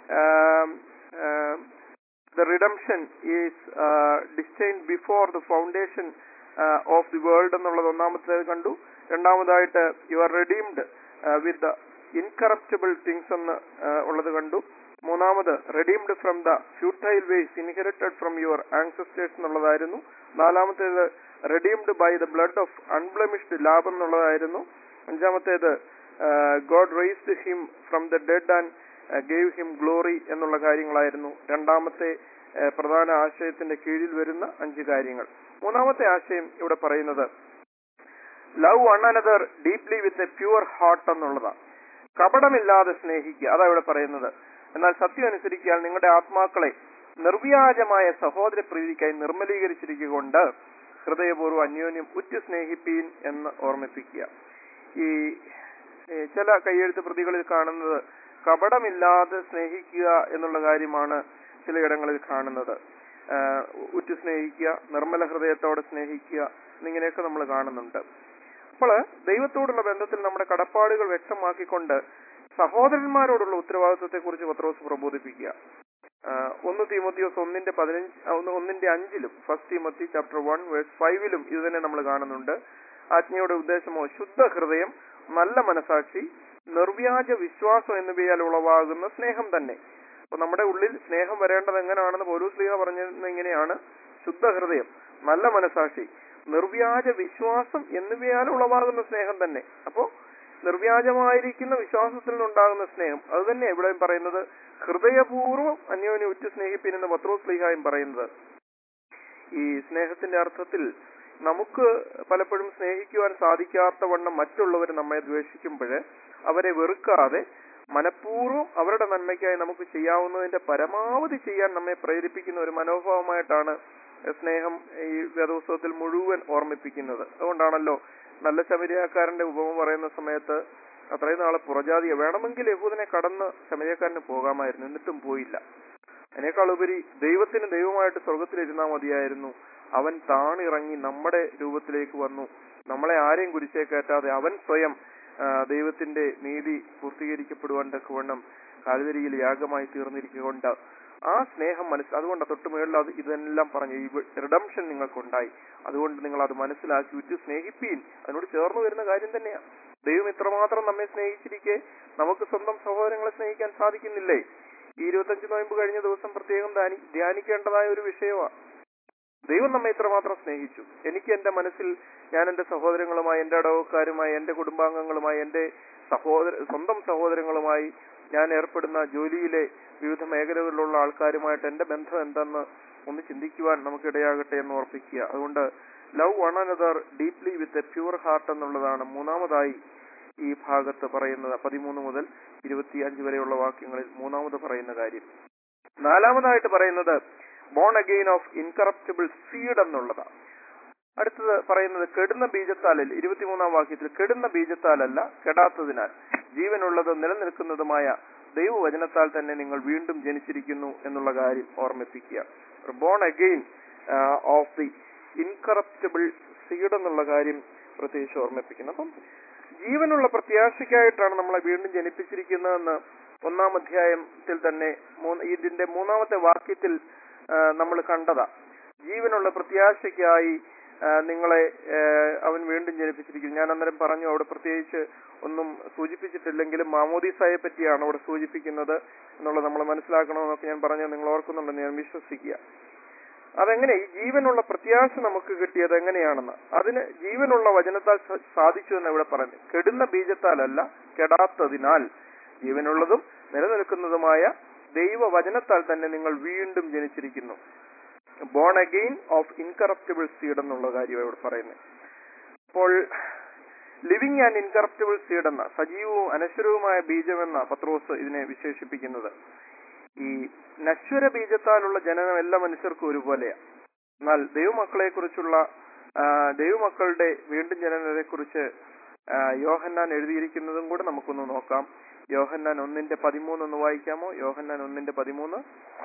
The redemption is destined before the foundation of the world എന്നുള്ളത് 1-ാമത്തേത് കണ്ടു. 2-ാമതായിട്ട് you are redeemed with the incorruptible things എന്ന് ഉള്ളത് കണ്ടു. 3-ാമത് redeemed from the futile ways inherited from your ancestors എന്നുള്ളതായിരുന്നു. 4-ാമത്തേത് redeemed by the blood of unblemished lamb എന്നുള്ളതായിരുന്നു. 5-ാമത്തേത് God raised him from the dead and gave him glory എന്നുള്ള കാര്യങ്ങളായിരുന്നു 2-ാമത്തെ പ്രധാന ആശയത്തിന്റെ കീഴിൽ വരുന്ന 5 കാര്യങ്ങൾ. 3-ാമത്തെ ആശയം ഇവിടെ പറയുന്നത് love one another deeply with a pure heart എന്നുള്ളതാണ്. കപടമില്ലാതെ സ്നേഹിക്കുക, അതാ ഇവിടെ പറയുന്നത്. എന്നാൽ സത്യം അനുസരിക്കാൻ നിങ്ങളുടെ ആത്മാക്കളെ നിർവ്യാജമായ സഹോദര പ്രീതിക്കായി നിർമ്മലീകരിച്ചിരിക്കൊണ്ട് ഹൃദയപൂർവ്വം അന്യോന്യം ഉറ്റു സ്നേഹിപ്പീൻ എന്ന് ഓർമ്മിപ്പിക്കുക. ഈ ചില കയ്യെഴുത്ത് പ്രതികളിൽ കാണുന്നത് കപടമില്ലാതെ സ്നേഹിക്കുക എന്നുള്ള കാര്യമാണ് ചിലയിടങ്ങളിൽ കാണുന്നത്. ഉറ്റു സ്നേഹിക്കുക, നിർമ്മല ഹൃദയത്തോടെ സ്നേഹിക്കുക എന്നിങ്ങനെയൊക്കെ നമ്മൾ കാണുന്നുണ്ട്. അപ്പോൾ ദൈവത്തോടുള്ള ബന്ധത്തിൽ നമ്മുടെ കടപ്പാടുകൾ വ്യക്തമാക്കിക്കൊണ്ട് സഹോദരന്മാരോടുള്ള ഉത്തരവാദിത്വത്തെ കുറിച്ച് പത്രോസ് പ്രബോധിപ്പിക്കുക. 1 Thimothiyos 1:5 first Timothy chapter 1 verse 5 ഇത് തന്നെ നമ്മൾ കാണുന്നുണ്ട്. ആജ്ഞയുടെ ഉദ്ദേശമോ ശുദ്ധ ഹൃദയം, നല്ല മനസാക്ഷി, നിർവ്യാജ വിശ്വാസം എന്നിവയാൽ ഉളവാകുന്ന സ്നേഹം തന്നെ. അപ്പൊ നമ്മുടെ ഉള്ളിൽ സ്നേഹം വരേണ്ടത് എങ്ങനെയാണെന്ന് പൗലോസ് ശ്ലീഹ പറഞ്ഞത് ഇങ്ങനെയാണ്: ശുദ്ധ ഹൃദയം, നല്ല മനസാക്ഷി, നിർവ്യാജ വിശ്വാസം എന്നിവയാൽ ഉളവാകുന്ന സ്നേഹം തന്നെ. അപ്പോ നിർവ്യാജമായിരിക്കുന്ന വിശ്വാസത്തിൽ നിന്നുണ്ടാകുന്ന സ്നേഹം അത് തന്നെ ഇവിടെ പറയുന്നത്. ഹൃദയപൂർവ്വം അന്യോന്യം ഉറ്റു സ്നേഹിപ്പിനെന്ന് പത്രോസ് ശ്ലീഹായും പറയുന്നത്. ഈ സ്നേഹത്തിന്റെ അർത്ഥത്തിൽ നമുക്ക് പലപ്പോഴും സ്നേഹിക്കുവാൻ സാധിക്കാത്ത വണ്ണം മറ്റുള്ളവർ നമ്മെ ദ്വേഷിക്കുമ്പോൾ അവരെ വെറുക്കാതെ മനഃപൂർവ്വം അവരുടെ നന്മയ്ക്കായി നമുക്ക് ചെയ്യാവുന്നതിന്റെ പരമാവധി ചെയ്യാൻ നമ്മെ പ്രേരിപ്പിക്കുന്ന ഒരു മനോഭാവമായിട്ടാണ് സ്നേഹം ഈ വേദപുസ്തകത്തിൽ മുഴുവൻ ഓർമ്മിപ്പിക്കുന്നത്. അതുകൊണ്ടാണല്ലോ നല്ല ശമരിയാക്കാരന്റെ ഉപമ പറയുന്ന സമയത്ത് അത്രയും നാളെ പുറജാതിയെ വേണമെങ്കിൽ യഹൂദനെ കടന്ന് ശമരിയാക്കാരന് പോകാമായിരുന്നു, എന്നിട്ടും പോയില്ല. അതിനേക്കാൾ ഉപരി ദൈവത്തിന് ദൈവമായിട്ട് സ്വർഗത്തിലിരുന്നാൽ മതിയായിരുന്നു. അവൻ താണിറങ്ങി നമ്മുടെ രൂപത്തിലേക്ക് വന്നു. നമ്മളെ ആരെയും കുരിശേ കയറ്റാതെ അവൻ സ്വയം ദൈവത്തിന്റെ നീതി പൂർത്തീകരിക്കപ്പെടുവാൻ തക്കവണ്ണം കാൽവരിയിൽ യാഗമായി തീർന്നിരിക്കൊണ്ട് ആ സ്നേഹം അതുകൊണ്ട് തൊട്ട് മുകളിൽ ഇതെല്ലാം പറഞ്ഞു, ഈ റിഡംഷൻ നിങ്ങൾക്കുണ്ടായി, അതുകൊണ്ട് നിങ്ങൾ അത് മനസ്സിലാക്കി ഉറ്റു സ്നേഹിപ്പീൻ. അതിനോട് ചേർന്ന് വരുന്ന കാര്യം തന്നെയാണ്. ദൈവം ഇത്രമാത്രം നമ്മെ സ്നേഹിച്ചിരിക്കെ നമുക്ക് സ്വന്തം സഹോദരങ്ങളെ സ്നേഹിക്കാൻ സാധിക്കുന്നില്ലേ? ഈ 25 നോയമ്പ് കഴിഞ്ഞ ദിവസം പ്രത്യേകം ധ്യാനിക്കേണ്ടതായ ഒരു വിഷയമാണ്. ദൈവം നമ്മെ ഇത്രമാത്രം സ്നേഹിച്ചു. എനിക്ക് എന്റെ മനസ്സിൽ ഞാൻ എന്റെ സഹോദരങ്ങളുമായി, എന്റെ ഇടവക്കാരുമായി, എന്റെ കുടുംബാംഗങ്ങളുമായി, എന്റെ സ്വന്തം സഹോദരങ്ങളുമായി, ഞാൻ ഏർപ്പെടുന്ന ജോലിയിലെ വിവിധ മേഖലകളിലുള്ള ആൾക്കാരുമായിട്ട് എന്റെ ബന്ധം എന്തെന്ന് ഒന്ന് ചിന്തിക്കുവാൻ നമുക്കിടയാകട്ടെ എന്ന് ഓർപ്പിക്കുക. അതുകൊണ്ട് love one another deeply with a pure heart എന്നുള്ളതാണ് മൂന്നാമതായി ഈ ഭാഗത്ത് പറയുന്നത്. 13 മുതൽ 25 വരെയുള്ള വാക്യങ്ങളിൽ മൂന്നാമത് പറയുന്ന കാര്യം. നാലാമതായിട്ട് പറയുന്നത് born again of incorruptible seed എന്നുള്ളതാണ്. അടുത്തത് പറയുന്നത് കെടുന്ന ബീജത്താലല്ല. 23-ാം വാക്യത്തിൽ കെടുന്ന ബീജത്താലല്ല, കെടാത്തതിനാൽ ജീവനുള്ളത് നിലനിൽക്കുന്നതുമായ ദൈവവചനത്താൽ തന്നെ നിങ്ങൾ വീണ്ടും ജനിച്ചിരിക്കുന്നു എന്നുള്ള കാര്യം ഓർമ്മിപ്പിക്കുക. Born again of the incorruptible seed എന്നുള്ള കാര്യം പ്രത്യേകിച്ച് ഓർമ്മിപ്പിക്കുന്നു. അപ്പം ജീവനുള്ള പ്രത്യാശയ്ക്കായിട്ടാണ് നമ്മളെ വീണ്ടും ജനിപ്പിച്ചിരിക്കുന്നതെന്ന് 1-ാം അധ്യായത്തിൽ തന്നെ ഇതിന്റെ 3-ാമത്തെ വാക്യത്തിൽ നമ്മൾ കണ്ടതാ. ജീവനുള്ള പ്രത്യാശയ്ക്കായി നിങ്ങളെ അവൻ വീണ്ടും ജനിപ്പിച്ചിരിക്കുന്നു. ഞാൻ അന്നേരം പറഞ്ഞു, അവിടെ പ്രത്യേകിച്ച് ഒന്നും സൂചിപ്പിച്ചിട്ടില്ലെങ്കിലും മാമോദീസായെ പറ്റിയാണ് അവിടെ സൂചിപ്പിക്കുന്നത് എന്നുള്ളത് നമ്മൾ മനസ്സിലാക്കണമെന്നൊക്കെ ഞാൻ പറഞ്ഞു. നിങ്ങൾ ഓർക്കുന്നുണ്ടെന്ന് ഞാൻ വിശ്വസിക്കുക. അതെങ്ങനെ ഈ ജീവനുള്ള പ്രത്യാശ നമുക്ക് കിട്ടിയത് എങ്ങനെയാണെന്ന്, അതിന് ജീവനുള്ള വചനത്താൽ സാധിച്ചു എന്ന് ഇവിടെ പറഞ്ഞു. കെടുന്ന ബീജത്താലല്ല, കെടാത്തതിനാൽ ജീവനുള്ളതും നിലനിൽക്കുന്നതുമായ ദൈവവചനത്താൽ തന്നെ നിങ്ങൾ വീണ്ടും ജനിച്ചിരിക്കുന്നു. Born again of incorruptible seed എന്നുള്ള കാര്യം ഇവിടെ പറയുന്നത്. അപ്പോൾ ലിവിങ് ആൻഡ് ഇൻകറപ്റ്റബിൾ സീഡ് എന്ന സജീവവും അനശ്വരവുമായ ബീജമെന്ന പത്രോസ് ഇതിനെ വിശേഷിപ്പിക്കുന്നത്. ഈ നശ്വര ബീജത്താലുള്ള ജനനം എല്ലാ മനുഷ്യർക്കും ഒരുപോലെയാണ്. എന്നാൽ ദൈവമക്കളെ കുറിച്ചുള്ള ദൈവമക്കളുടെ വീണ്ടും ജനനത്തെ കുറിച്ച് യോഹന്നാൻ എഴുതിയിരിക്കുന്നതും കൂടെ നമുക്കൊന്ന് നോക്കാം. യോഹന്നാൻ 1:13 ഒന്ന് വായിക്കാമോ? യോഹന്നാൻ 1:13.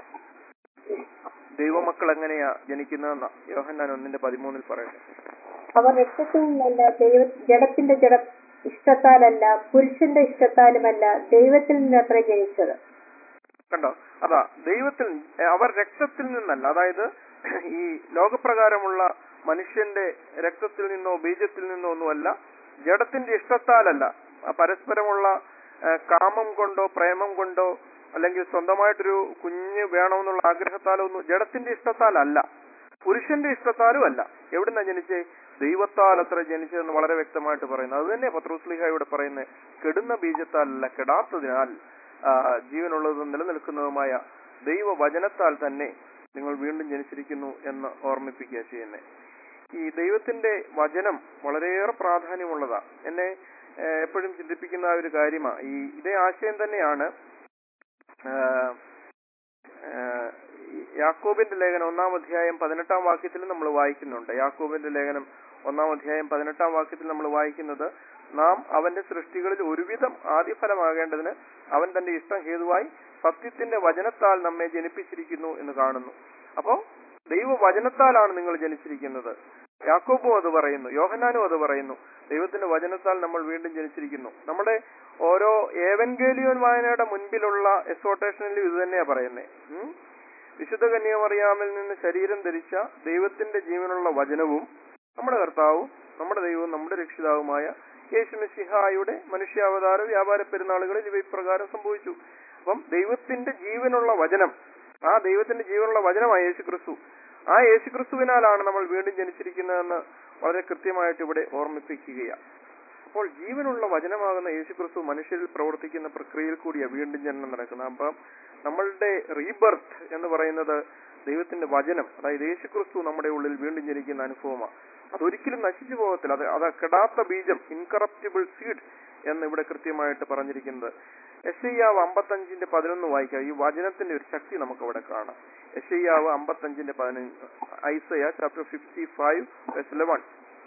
ദൈവമക്കൾ എങ്ങനെയാ ജനിക്കുന്നതെന്ന യോഹന്നാൻ 1:13 പറയുന്നത്. അവർ രക്തത്തിൽ നിന്നല്ല, ജഡത്തിന്റെ ഇഷ്ടത്താലല്ല, പുരുഷന്റെ ഇഷ്ടത്താലുമല്ല, ദൈവത്തിൽ നിന്നത്ര ജനിച്ചത്. കണ്ടോ? അതാ, ദൈവത്തിൽ അവർ രക്തത്തിൽ നിന്നല്ല, അതായത് ഈ ലോകപ്രകാരമുള്ള മനുഷ്യന്റെ രക്തത്തിൽ നിന്നോ ബീജത്തിൽ നിന്നോ ഒന്നുമല്ല, ജഡത്തിന്റെ ഇഷ്ടത്താലല്ല, പരസ്പരമുള്ള കാമം കൊണ്ടോ പ്രേമം കൊണ്ടോ അല്ലെങ്കിൽ സ്വന്തമായിട്ടൊരു കുഞ്ഞ് വേണമെന്നുള്ള ആഗ്രഹത്താലോ ഒന്നും, ജഡത്തിന്റെ ഇഷ്ടത്താലല്ല, പുരുഷന്റെ ഇഷ്ടത്താലും അല്ല. എവിടുന്നാ ജനിച്ചേ? ദൈവത്താൽ അത്ര ജനിച്ചതെന്ന് വളരെ വ്യക്തമായിട്ട് പറയുന്നത്. അത് തന്നെ പത്രോസ് ശ്ലീഹ ഇവിടെ പറയുന്നത്. കെടുന്ന ബീജത്താലല്ല, കെടാത്തതിനാൽ ജീവനുള്ളതും നിലനിൽക്കുന്നതുമായ ദൈവവചനത്താൽ തന്നെ നിങ്ങൾ വീണ്ടും ജനിച്ചിരിക്കുന്നു എന്ന് ഓർമ്മിപ്പിക്കുക ചെയ്യുന്നത്. ഈ ദൈവത്തിന്റെ വചനം വളരെയേറെ പ്രാധാന്യമുള്ളതാ. എന്നെ എപ്പോഴും ചിന്തിപ്പിക്കുന്ന ഒരു കാര്യമാണ്. ഇതേ ആശയം തന്നെയാണ് യാക്കോബിന്റെ ലേഖനം 1-ാം അധ്യായം 18-ാം വാക്യത്തിൽ നമ്മൾ വായിക്കുന്നുണ്ട്. യാക്കോബിന്റെ ലേഖനം 1-ാം അധ്യായം 18-ാം വാക്യത്തിൽ നമ്മൾ വായിക്കുന്നത്, നാം അവന്റെ സൃഷ്ടികളിൽ ഒരുവിധം ആദ്യഫലമാകേണ്ടതിന് അവൻ തന്റെ ഇഷ്ടം ഹേതുവായി സത്യത്തിന്റെ വചനത്താൽ നമ്മെ ജനിപ്പിച്ചിരിക്കുന്നു എന്ന് കാണുന്നു. അപ്പോ ദൈവവചനത്താലാണ് നിങ്ങൾ ജനിച്ചിരിക്കുന്നത്. യാക്കോബും അത് പറയുന്നു, യോഹന്നാനും അത് പറയുന്നു. ദൈവത്തിന്റെ വചനത്താൽ നമ്മൾ വീണ്ടും ജനിച്ചിരിക്കുന്നു. നമ്മുടെ ഓരോ ഏവൻഗേലിയോൻ വായനയുടെ മുൻപിലുള്ള എക്സോട്ടേഷനിലും ഇത് തന്നെയാ പറയുന്നത്. വിശുദ്ധ കന്യാമറിയാമിൽ നിന്ന് ശരീരം ധരിച്ച ദൈവത്തിന്റെ ജീവനുള്ള വചനവും നമ്മുടെ കർത്താവും നമ്മുടെ ദൈവവും നമ്മുടെ രക്ഷിതാവുമായ യേശു മിശിഹായുടെ മനുഷ്യാവതാര വ്യാപാര പെരുന്നാളുകളിൽ ഇവ ഇപ്രകാരം സംഭവിച്ചു. അപ്പം ദൈവത്തിന്റെ ജീവനുള്ള വചനം, ആ ദൈവത്തിന്റെ ജീവനുള്ള വചനമായ യേശുക്രിസ്തു, ആ യേശുക്രിസ്തുവിനാലാണ് നമ്മൾ വീണ്ടും ജനിച്ചിരിക്കുന്നതെന്ന് വളരെ കൃത്യമായിട്ട് ഇവിടെ ഓർമ്മിപ്പിക്കുകയാണ്. അപ്പോൾ ജീവനുള്ള വചനമാകുന്ന യേശുക്രിസ്തു മനുഷ്യരിൽ പ്രവർത്തിക്കുന്ന പ്രക്രിയയിൽ കൂടിയാണ് വീണ്ടും ജനനം നടക്കുന്നത്. അപ്പം നമ്മളുടെ റീബർത്ത് എന്ന് പറയുന്നത് ദൈവത്തിന്റെ വചനം, അതായത് യേശുക്രിസ്തു നമ്മുടെ ഉള്ളിൽ വീണ്ടും ജനിക്കുന്ന അനുഭവമാണ്. അതൊരിക്കലും നശിച്ചു പോകത്തില്ല. അത് കെടാത്ത ബീജം, ഇൻകറപ്റ്റിബിൾ സീഡ് എന്ന് ഇവിടെ കൃത്യമായിട്ട് പറഞ്ഞിരിക്കുന്നത്. യെശയ്യാവ് 55:11 വായിക്കാം. ഈ വചനത്തിന്റെ ഒരു ശക്തി നമുക്ക് അവിടെ കാണാം. Yeshayyav 55:11, Isaiah chapter 55:11.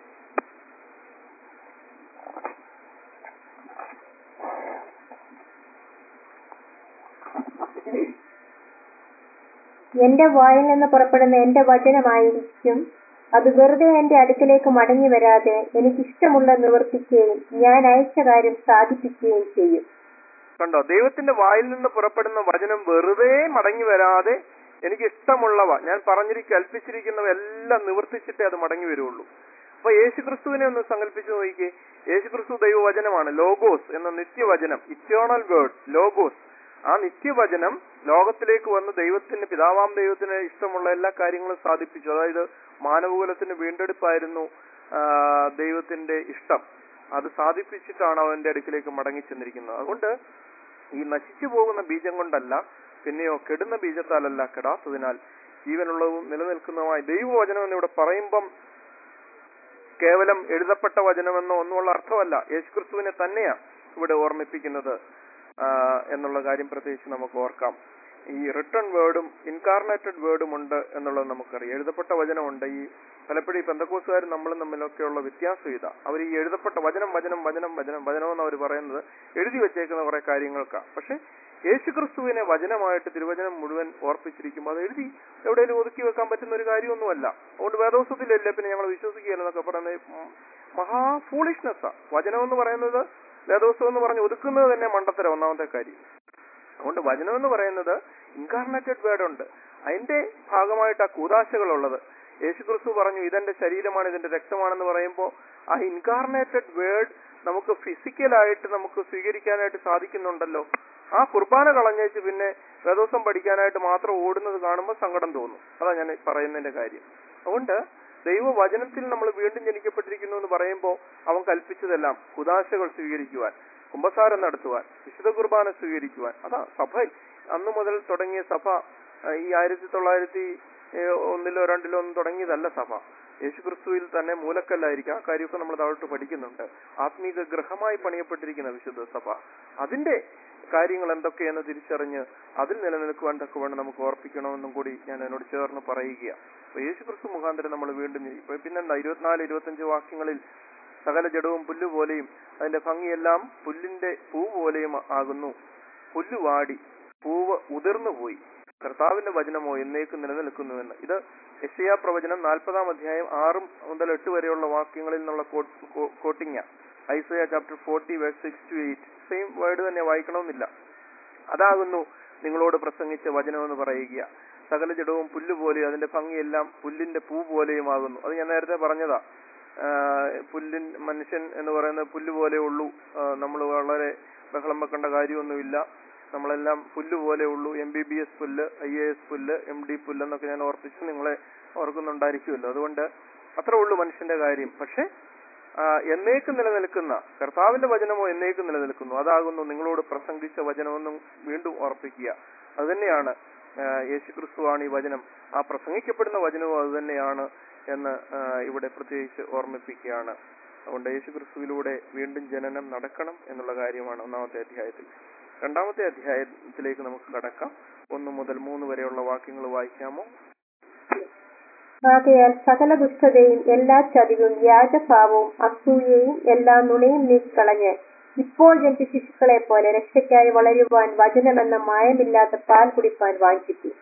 എന്റെ വായിൽ നിന്ന് പുറപ്പെടുന്ന എന്റെ വചനമായിരിക്കും, അത് വെറുതെ എന്റെ അടുക്കലേക്ക് മടങ്ങി വരാതെ എനിക്കിഷ്ടമുള്ള നിവർത്തിക്കുകയും ഞാൻ അയച്ച കാര്യം സാധിപ്പിക്കുകയും ചെയ്യും. കണ്ടോ, ദൈവത്തിന്റെ വായിൽ നിന്ന് പുറപ്പെടുന്ന വചനം വെറുതെ മടങ്ങി വരാതെ എനിക്ക് ഇഷ്ടമുള്ളവ, ഞാൻ കൽപ്പിച്ചിരിക്കുന്നവ എല്ലാം നിവർത്തിച്ചിട്ടേ അത് മടങ്ങി വരുള്ളൂ. അപ്പൊ യേശുക്രിസ്തുവിനെ ഒന്ന് സങ്കല്പിച്ച് നോക്കിക്കേ. യേശുക്രിസ്തു ദൈവവചനമാണ്, ലോഗോസ് എന്ന നിത്യവചനം, ഇറ്റേണൽ വേർഡ്, ലോഗോസ്. ആ നിത്യവചനം ലോകത്തിലേക്ക് വന്ന് പിതാവാം ദൈവത്തിന് ഇഷ്ടമുള്ള എല്ലാ കാര്യങ്ങളും സാധിപ്പിച്ചു. അതായത് മാനവകുലത്തിന് വീണ്ടെടുപ്പായിരുന്നു ദൈവത്തിന്റെ ഇഷ്ടം. അത് സാധിപ്പിച്ചിട്ടാണ് അവന്റെ അടുക്കിലേക്ക് മടങ്ങി ചെന്നിരിക്കുന്നത്. അതുകൊണ്ട് ഈ നശിച്ചു പോകുന്ന ബീജം കൊണ്ടല്ല, പിന്നെയോ കെടുന്ന ബീജത്താലല്ല, കെടാത്തതിനാൽ ജീവനുള്ളതും നിലനിൽക്കുന്നതുമായ ദൈവവചനം എന്ന് ഇവിടെ പറയുമ്പം കേവലം എഴുതപ്പെട്ട വചനമെന്നോ ഒന്നുമുള്ള അർത്ഥമല്ല, യേശുക്രിസ്തുവിനെ തന്നെയാ ഇവിടെ ഓർമ്മിപ്പിക്കുന്നത് എന്നുള്ള കാര്യം പ്രത്യേകിച്ച് നമുക്ക് ഓർക്കാം. ഈ റിട്ടൺ വേർഡും ഇൻകാർണേറ്റഡ് വേർഡും ഉണ്ട് എന്നുള്ളത് നമുക്കറിയാം. എഴുതപ്പെട്ട വചനമുണ്ട്. ഈ പലപ്പോഴും ഈ പെന്തക്കോസ്തുകാരും നമ്മളും തമ്മിലൊക്കെയുള്ള വ്യത്യാസം ഇതാ. അവർ ഈ എഴുതപ്പെട്ട വചനം എന്ന് അവർ പറയുന്നത് എഴുതി വെച്ചേക്കുന്ന കുറെ കാര്യങ്ങൾക്കാണ്. പക്ഷെ യേശുക്രിസ്തുവിനെ വചനമായിട്ട് തിരുവചനം മുഴുവൻ ഓർപ്പിച്ചിരിക്കുമ്പോൾ അത് എഴുതി എവിടെയെങ്കിലും ഒതുക്കി വെക്കാൻ പറ്റുന്ന ഒരു കാര്യമൊന്നുമല്ല. അതുകൊണ്ട് വേദോസ്തത്തിലല്ലേ പിന്നെ ഞങ്ങൾ വിശ്വസിക്കുകയല്ലെന്നൊക്കെ പറയുന്നത് മഹാ ഫൂളിഷ്നെസ്സാ. വചനം എന്ന് പറയുന്നത് വേദോസ്തം എന്ന് പറഞ്ഞ് ഒതുക്കുന്നത് തന്നെ മണ്ടത്തരം, ഒന്നാമത്തെ കാര്യം. അതുകൊണ്ട് വചനം എന്ന് പറയുന്നത് ഇൻകാർണേറ്റഡ് വേർഡ് ഉണ്ട്. അതിന്റെ ഭാഗമായിട്ട് ആ കൂദാശകളുള്ളത്. യേശുക്രിസ്തു പറഞ്ഞു ഇതെന്റെ ശരീരമാണ്, ഇതിന്റെ രക്തമാണെന്ന് പറയുമ്പോൾ ആ ഇൻകാർണേറ്റഡ് വേർഡ് നമുക്ക് ഫിസിക്കലായിട്ട് നമുക്ക് സ്വീകരിക്കാനായിട്ട് സാധിക്കുന്നുണ്ടല്ലോ. ആ കുർബാന കളഞ്ഞേച്ച് പിന്നെ വേദോസം പഠിക്കാനായിട്ട് മാത്രം ഓടുന്നത് കാണുമ്പോൾ സങ്കടം തോന്നും. അതാ ഞാൻ പറയുന്നതിന്റെ കാര്യം. അതുകൊണ്ട് ദൈവവചനത്തിൽ നമ്മൾ വീണ്ടും ജനിക്കപ്പെട്ടിരിക്കുന്നു എന്ന് പറയുമ്പോൾ അവൻ കൽപ്പിച്ചതെല്ലാം കുദാശകൾ സ്വീകരിക്കുവാൻ, കുമ്പസാരം നടത്തുവാൻ, വിശുദ്ധ കുർബാന സ്വീകരിക്കുവാൻ. അതാ സഭ അന്നു മുതൽ തുടങ്ങിയ സഭ. ഈ 1901-ലോ 2-ലോ ഒന്നും തുടങ്ങിയതല്ല സഭ. യേശുക്രിസ്തുവിൽ തന്നെ മൂലക്കല്ലായിരിക്കും. ആ കാര്യമൊക്കെ നമ്മൾ താഴോട്ട് പഠിക്കുന്നുണ്ട്. ആത്മീക ഗ്രഹമായി പണിയപ്പെട്ടിരിക്കുന്ന വിശുദ്ധ സഭ. അതിന്റെ കാര്യങ്ങൾ എന്തൊക്കെയെന്ന് തിരിച്ചറിഞ്ഞ് അതിൽ നിലനിൽക്കുവാൻ തക്കവണ്ണം നമുക്ക് ഓർപ്പിക്കണമെന്നും കൂടി ഞാൻ എന്നോട് ചേർന്ന് പറയുകയാണ്. അപ്പൊ യേശുക്രിസ്തു മുഖാന്തരം നമ്മൾ വീണ്ടും പിന്നെന്താ 24-25 വാക്യങ്ങളിൽ സകല ജഡവും പുല്ലുപോലെയും അതിന്റെ ഭംഗിയെല്ലാം പുല്ലിന്റെ പൂ പോലെയും ആകുന്നു. പുല്ല് വാടി പൂവ് ഉതിർന്നുപോയി, കർത്താവിന്റെ വചനമോ എന്നേക്കും നിലനിൽക്കുന്നുവെന്ന്. ഇത് യെശയ്യാ പ്രവചനം 40-ാം അധ്യായം 6 മുതൽ 8 വരെയുള്ള വാക്യങ്ങളിൽ നിന്നുള്ള quoting. Isaiah chapter 40:6-8. Same word തന്നെ വായിക്കണമെന്നില്ല. അതാകുന്നു നിങ്ങളോട് പ്രസംഗിച്ച വചനമെന്ന് പറയുക. സകല ജഡവും പുല്ലുപോലെയും അതിന്റെ ഭംഗിയെല്ലാം പുല്ലിന്റെ പൂ പോലെയുമാകുന്നു. അത് ഞാൻ നേരത്തെ പറഞ്ഞതാ. മനുഷ്യൻ എന്ന് പറയുന്നത് പുല്ല് പോലെ ഉള്ളൂ. നമ്മൾ വളരെ ബഹളം വെക്കേണ്ട കാര്യമൊന്നുമില്ല. നമ്മളെല്ലാം പുല്ല് പോലെ ഉള്ളൂ. MBBS പുല്ല്, IAS പുല്ല്, MD പുല്ല് എന്നൊക്കെ ഞാൻ ഓർപ്പിച്ച് നിങ്ങളെ ഓർക്കുന്നുണ്ടായിരിക്കുമല്ലോ. അതുകൊണ്ട് അത്ര ഉള്ളൂ മനുഷ്യന്റെ കാര്യം. പക്ഷെ എന്നേക്കും നിലനിൽക്കുന്ന കർത്താവിന്റെ വചനമോ എന്നേക്കും നിലനിൽക്കുന്നു. അതാകുന്നു നിങ്ങളോട് പ്രസംഗിച്ച വചനമെന്നും വീണ്ടും ഓർപ്പിക്കുക. അത് തന്നെയാണ് യേശുക്രിസ്തുവാണ് ഈ വചനം. ആ പ്രസംഗിക്കപ്പെടുന്ന വചനവും അത് തന്നെയാണ് എന്ന് ഇവിടെ പ്രത്യേകിച്ച് ഓർമ്മിപ്പിക്കുകയാണ്. അതുകൊണ്ട് യേശുക്രിസ്തുവിലൂടെ വീണ്ടും ജനനം നടക്കണം എന്നുള്ള കാര്യമാണ് 1-ാമത്തെ അധ്യായത്തിൽ. 2-ാമത്തെ അധ്യായത്തിലേക്ക് നമുക്ക് കടക്കാം. 1 മുതൽ 3 വരെയുള്ള വാക്യങ്ങൾ വായിക്കാമോ? ആകയാൽ സകല ദുഷ്ടതയും എല്ലാ ചതിവും വ്യാജഭാവവും അസൂയയും എല്ലാ നുണയും നീക്കിക്കളഞ്ഞ് ഇപ്പോൾ ജനിച്ച ശിശുക്കളെ പോലെ രക്ഷയ്ക്കായി വളരുവാൻ വചനമെന്ന മായമില്ലാത്ത പാൽ കുടിപ്പാൻ വാഞ്ചിക്കും.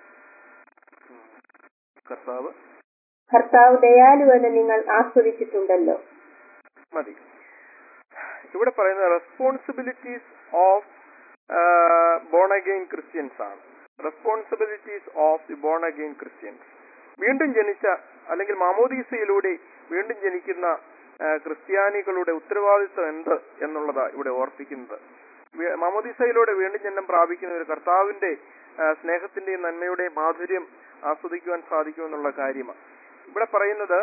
കർത്താവ് ദയാലുവെന്ന് നിങ്ങൾ ആസ്വദിച്ചിട്ടുണ്ടല്ലോ. മതി. ഇവിടെ പറയുന്ന responsibilities of born again Christians ആണ്. Responsibilities of the born again Christians. വീണ്ടും ജനിച്ച അല്ലെങ്കിൽ മാമോദീസയിലൂടെ വീണ്ടും ജനിക്കുന്ന ക്രിസ്ത്യാനികളുടെ ഉത്തരവാദിത്വം എന്ത് എന്നുള്ളതാ ഇവിടെ ഓർപ്പിക്കുന്നത്. മാമോദീസയിലൂടെ വീണ്ടും ജന്മം പ്രാപിക്കുന്ന ഒരു കർത്താവിന്റെ സ്നേഹത്തിന്റെയും നന്മയുടെയും മാധുര്യം ആസ്വദിക്കുവാൻ സാധിക്കുമെന്നുള്ള കാര്യമാണ് ഇവിടെ പറയുന്നത്.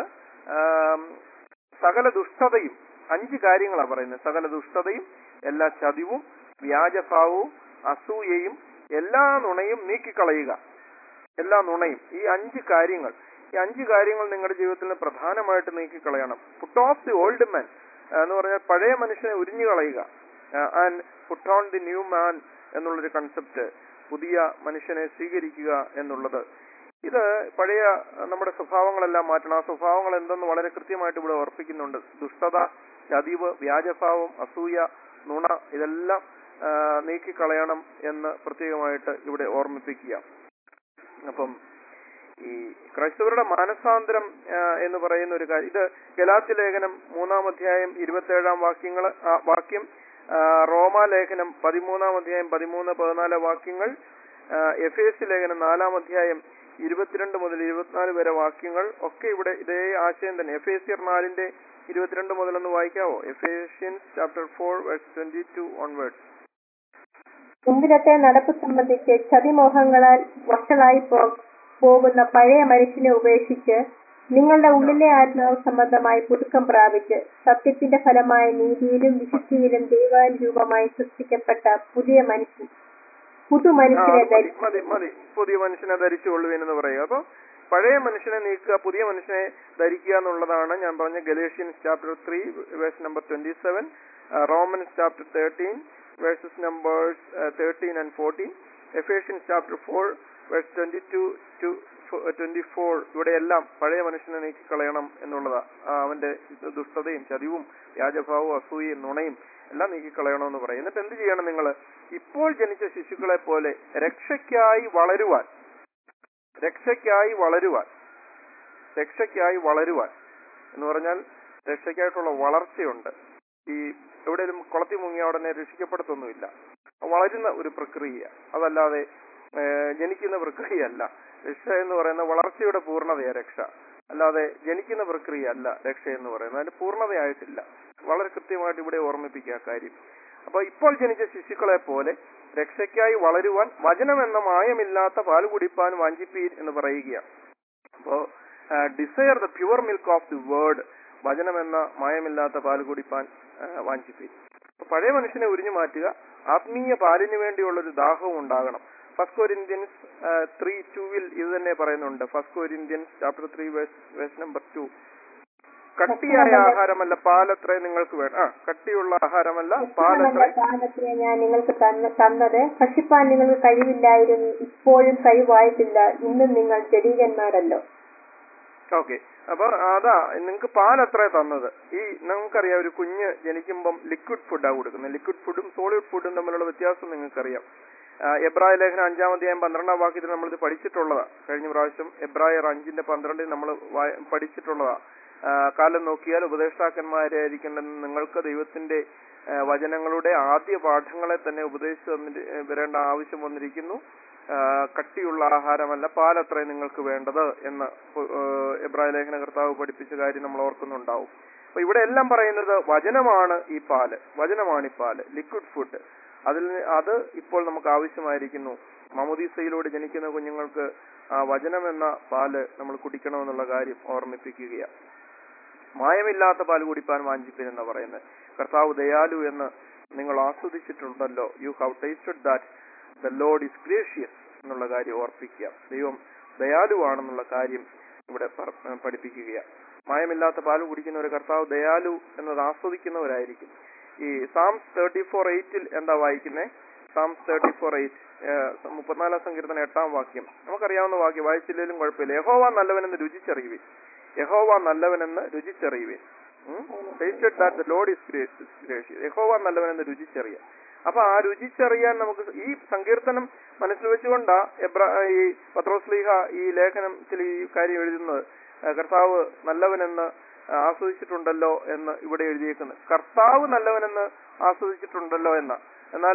സകല ദുഷ്ടതയും 5 കാര്യങ്ങളാണ് പറയുന്നത്. സകല ദുഷ്ടതയും, എല്ലാ ചതിവും, വ്യാജഭാവവും, അസൂയയും, എല്ലാ നുണയും നീക്കിക്കളയുക. എല്ലാ നുണയും. ഈ 5 കാര്യങ്ങൾ, ഈ 5 കാര്യങ്ങൾ നിങ്ങളുടെ ജീവിതത്തിൽ പ്രധാനമായിട്ട് നീക്കിക്കളയണം. Put off the old man എന്ന് പറഞ്ഞാൽ പഴയ മനുഷ്യനെ ഉരിഞ്ഞു കളയുക. And put on the new man എന്നുള്ളൊരു കൺസെപ്റ്റ്, പുതിയ മനുഷ്യനെ സ്വീകരിക്കുക എന്നുള്ളത്. ഇത് പഴയ നമ്മുടെ സ്വഭാവങ്ങളെല്ലാം മാറ്റണം. ആ സ്വഭാവങ്ങൾ എന്തെന്ന് വളരെ കൃത്യമായിട്ട് ഇവിടെ ഓർപ്പിക്കുന്നുണ്ട്. ദുഷ്ടത, ചതിവ്, വ്യാജഭാവം, അസൂയ, നുണ, ഇതെല്ലാം നീക്കിക്കളയണം എന്ന് പ്രത്യേകമായിട്ട് ഇവിടെ ഓർമ്മിപ്പിക്കുക. അപ്പം ഈ ക്രൈസ്തവരുടെ മാനസാന്തരം എന്ന് പറയുന്ന ഒരു കാര്യം, ഇത് ഗലാത്യ ലേഖനം 3-ാം അധ്യായം 27 വാക്യം, റോമാലേഖനം 13-ാം അധ്യായം 13-14 വാക്യങ്ങൾ, എഫേസ്യ ലേഖനം 4-ാം അധ്യായം 22 മുതൽ 24 വരെ വാക്യങ്ങൾ ഒക്കെ ഇവിടെ ഇതേ ആശയം തന്നെ. എഫേസ്യർ 4-ന്റെ 22 മുതൽ ഒന്ന് വായിക്കാവോ? Ephesians chapter 4 verse 22 onwards. മുമ്പിലത്തെ നടപ്പ് സംബന്ധിച്ച് ചതിമോഹങ്ങളാൽ വഷളായി പോകുന്ന പഴയ മനുഷ്യനെ ഉപേക്ഷിച്ച് നിങ്ങളുടെ ഉള്ളിലെ ആത്മാവ് സംബന്ധമായി പുതുക്കം പ്രാപിച്ച് സത്യത്തിന്റെ ഫലമായ നീതിയിലും വിശുദ്ധിയിലും ദൈവാനുരൂപമായി സൃഷ്ടിക്കപ്പെട്ട പുതിയ മനുഷ്യനെ പുതിയ മനുഷ്യനെ ധരിച്ചുകൊള്ളുവെന്ന് പറയുക. അപ്പൊ പഴയ മനുഷ്യനെ നീക്കുക, പുതിയ മനുഷ്യനെ ധരിക്കുക എന്നുള്ളതാണ് ഞാൻ പറഞ്ഞ Galatians chapter 3 verse number 27, Romans chapter 13 verses numbers 13 and 14, Ephesians chapter 4 verse 22 to 24. ഇവിടെ എല്ലാം പഴയ മനുഷ്യനെ നീക്കിക്കളയണം എന്നുള്ളതാ. അവന്റെ ദുഷ്ടതയും ചതിവും വ്യാജഭാവവും അസൂയയും നുണയും എല്ലാം നീക്കിക്കളയണമെന്ന് പറയും. എന്നിട്ട് എന്ത് ചെയ്യണം? നിങ്ങൾ ഇപ്പോൾ ജനിച്ച ശിശുക്കളെ പോലെ രക്ഷയ്ക്കായി വളരുവാൻ എന്ന് പറഞ്ഞാൽ രക്ഷയ്ക്കായിട്ടുള്ള വളർച്ചയുണ്ട്. ഈ എവിടെയെങ്കിലും കുളത്തി മുങ്ങിയ ഉടനെ രക്ഷിക്കപ്പെടത്തൊന്നുമില്ല. വളരുന്ന ഒരു പ്രക്രിയ, അതല്ലാതെ ജനിക്കുന്ന പ്രക്രിയയല്ല. രക്ഷ എന്ന് പറയുന്ന വളർച്ചയുടെ പൂർണ്ണതയാണ് രക്ഷ, അല്ലാതെ ജനിക്കുന്ന പ്രക്രിയ അല്ല രക്ഷ എന്ന് പറയുന്നത്. അതിന് പൂർണ്ണതയായിട്ടില്ല. വളരെ കൃത്യമായിട്ട് ഇവിടെ ഓർമ്മിപ്പിക്കുക കാര്യം. അപ്പൊ ഇപ്പോൾ ജനിച്ച ശിശുക്കളെ പോലെ രക്ഷയ്ക്കായി വളരുവാൻ വചനം എന്ന മായമില്ലാത്ത പാൽ കുടിപ്പാൻ വാഞ്ചിപ്പീൻ എന്ന് പറയുകയാണ്. അപ്പോ desire the pure milk of the word, വചനം എന്ന മായമില്ലാത്ത പാൽ കുടിപ്പാൻ വാഞ്ചിപ്പീൻ. പഴയ മനുഷ്യനെ ഉരിഞ്ഞു മാറ്റുക, ആത്മീയ പാലിന് വേണ്ടിയുള്ളൊരു ദാഹവും ഉണ്ടാകണം. 1 Corinthians 3:2 ഇത് തന്നെ പറയുന്നുണ്ട്. 1 Corinthians ചാപ്റ്റർ 3 വേഴ്സ് നമ്പർ 2. കട്ടിയായ ആഹാരമല്ല പാലത്രേ നിങ്ങൾക്ക് വേണം. കട്ടിയുള്ള ആഹാരമല്ല പാലത്രേ ഞാൻ നിങ്ങൾക്ക് തന്നത്. ഭക്ഷിപ്പാൻ നിങ്ങൾക്ക് കഴിവില്ലായിരുന്നു, ഇപ്പോഴും കഴിവായിട്ടില്ല, ഇന്നും നിങ്ങൾ ജഡീകന്മാരല്ലോ. ഓക്കെ, അപ്പൊ അതാ നിങ്ങൾക്ക് പാലത്രേ തന്നത്. ഈ നമുക്കറിയാം, ഒരു കുഞ്ഞ് ജനിക്കുമ്പം ലിക്വിഡ് ഫുഡാണ് കൊടുക്കുന്നത്. ലിക്വിഡ് ഫുഡും സോളിഡ് ഫുഡും തമ്മിലുള്ള വ്യത്യാസം നിങ്ങൾക്കറിയാം. എബ്രായ ലേഖനം 5-ാം അധ്യായം 12-ാം വാക്യത്തിൽ നമ്മളിത് പഠിച്ചിട്ടുള്ളതാ. കഴിഞ്ഞ പ്രാവശ്യം എബ്രായർ 5:12 നമ്മൾ പഠിച്ചിട്ടുള്ളതാ. കാലം നോക്കിയാൽ ഉപദേഷ്ടാക്കന്മാരായിരിക്കുന്ന നിങ്ങൾക്ക് ദൈവത്തിന്റെ വചനങ്ങളുടെ ആദ്യ പാഠങ്ങളെ തന്നെ ഉപദേശിച്ചു വരേണ്ട ആവശ്യം വന്നിരിക്കുന്നു. കട്ടിയുള്ള ആഹാരമല്ല പാലത്രേ നിങ്ങൾക്ക് വേണ്ടത് എന്ന് എബ്രായ ലേഖന കർത്താവ് പഠിപ്പിച്ച കാര്യം നമ്മൾ ഓർക്കുന്നുണ്ടാവും. അപ്പൊ ഇവിടെ എല്ലാം പറയുന്നത് വചനമാണ് ഈ പാല്, ലിക്വിഡ് ഫുഡ്. അത് ഇപ്പോൾ നമുക്ക് ആവശ്യമായിരിക്കുന്നു. മാമോദീസയിലൂടെ ജനിക്കുന്ന കുഞ്ഞുങ്ങൾക്ക് ആ വചനം എന്ന പാല് നമ്മൾ കുടിക്കണമെന്നുള്ള കാര്യം ഓർമ്മിപ്പിക്കുകയാണ്. മായമില്ലാത്ത പാല് കുടിപ്പാൻ വാഞ്ചിപ്പിൻ എന്ന് പറയുന്നത്. കർത്താവ് ദയാലു എന്ന് നിങ്ങൾ ആസ്വദിച്ചിട്ടുണ്ടല്ലോ. You have tasted that the Lord is gracious എന്നുള്ള കാര്യം ഓർപ്പിക്കുക. ദൈവം ദയാലുവാണെന്നുള്ള കാര്യം ഇവിടെ പഠിപ്പിക്കുകയാണ്. മായമില്ലാത്ത പാല് കുടിക്കുന്ന ഒരു കർത്താവ് ദയാലു എന്നത് ആസ്വദിക്കുന്നവരായിരിക്കും. ഈ സാംസ് 34:8 എന്താ വായിക്കുന്നേ? സാംസ് 34:8 34-ാം സങ്കീർത്തനം 8-ാം വാക്യം നമുക്കറിയാവുന്ന വാക്യം, വായിച്ചില്ലെങ്കിലും കുഴപ്പമില്ല. യഹോവ നല്ലവനെന്ന് രുചിച്ചറിയുവിൻ, യഹോവ നല്ലവനെന്ന് രുചിച്ചറിയുവിൻ. Tasted that the Lord is gracious. യഹോവ നല്ലവനെന്ന് രുചിച്ചറിയാം. അപ്പൊ ആ രുചിച്ചറിയാൻ നമുക്ക് ഈ സങ്കീർത്തനം മനസ്സിൽ വെച്ചുകൊണ്ടാ ഈ പത്രോസ്ലീഹ ഈ ലേഖനത്തിൽ ഈ കാര്യം എഴുതുന്നത്. കർത്താവ് നല്ലവനെന്ന് ആസ്വദിച്ചിട്ടുണ്ടല്ലോ എന്ന് ഇവിടെ എഴുതിയേക്കുന്നത്. കർത്താവ് നല്ലവനെന്ന് ആസ്വദിച്ചിട്ടുണ്ടല്ലോ എന്ന എന്നാൽ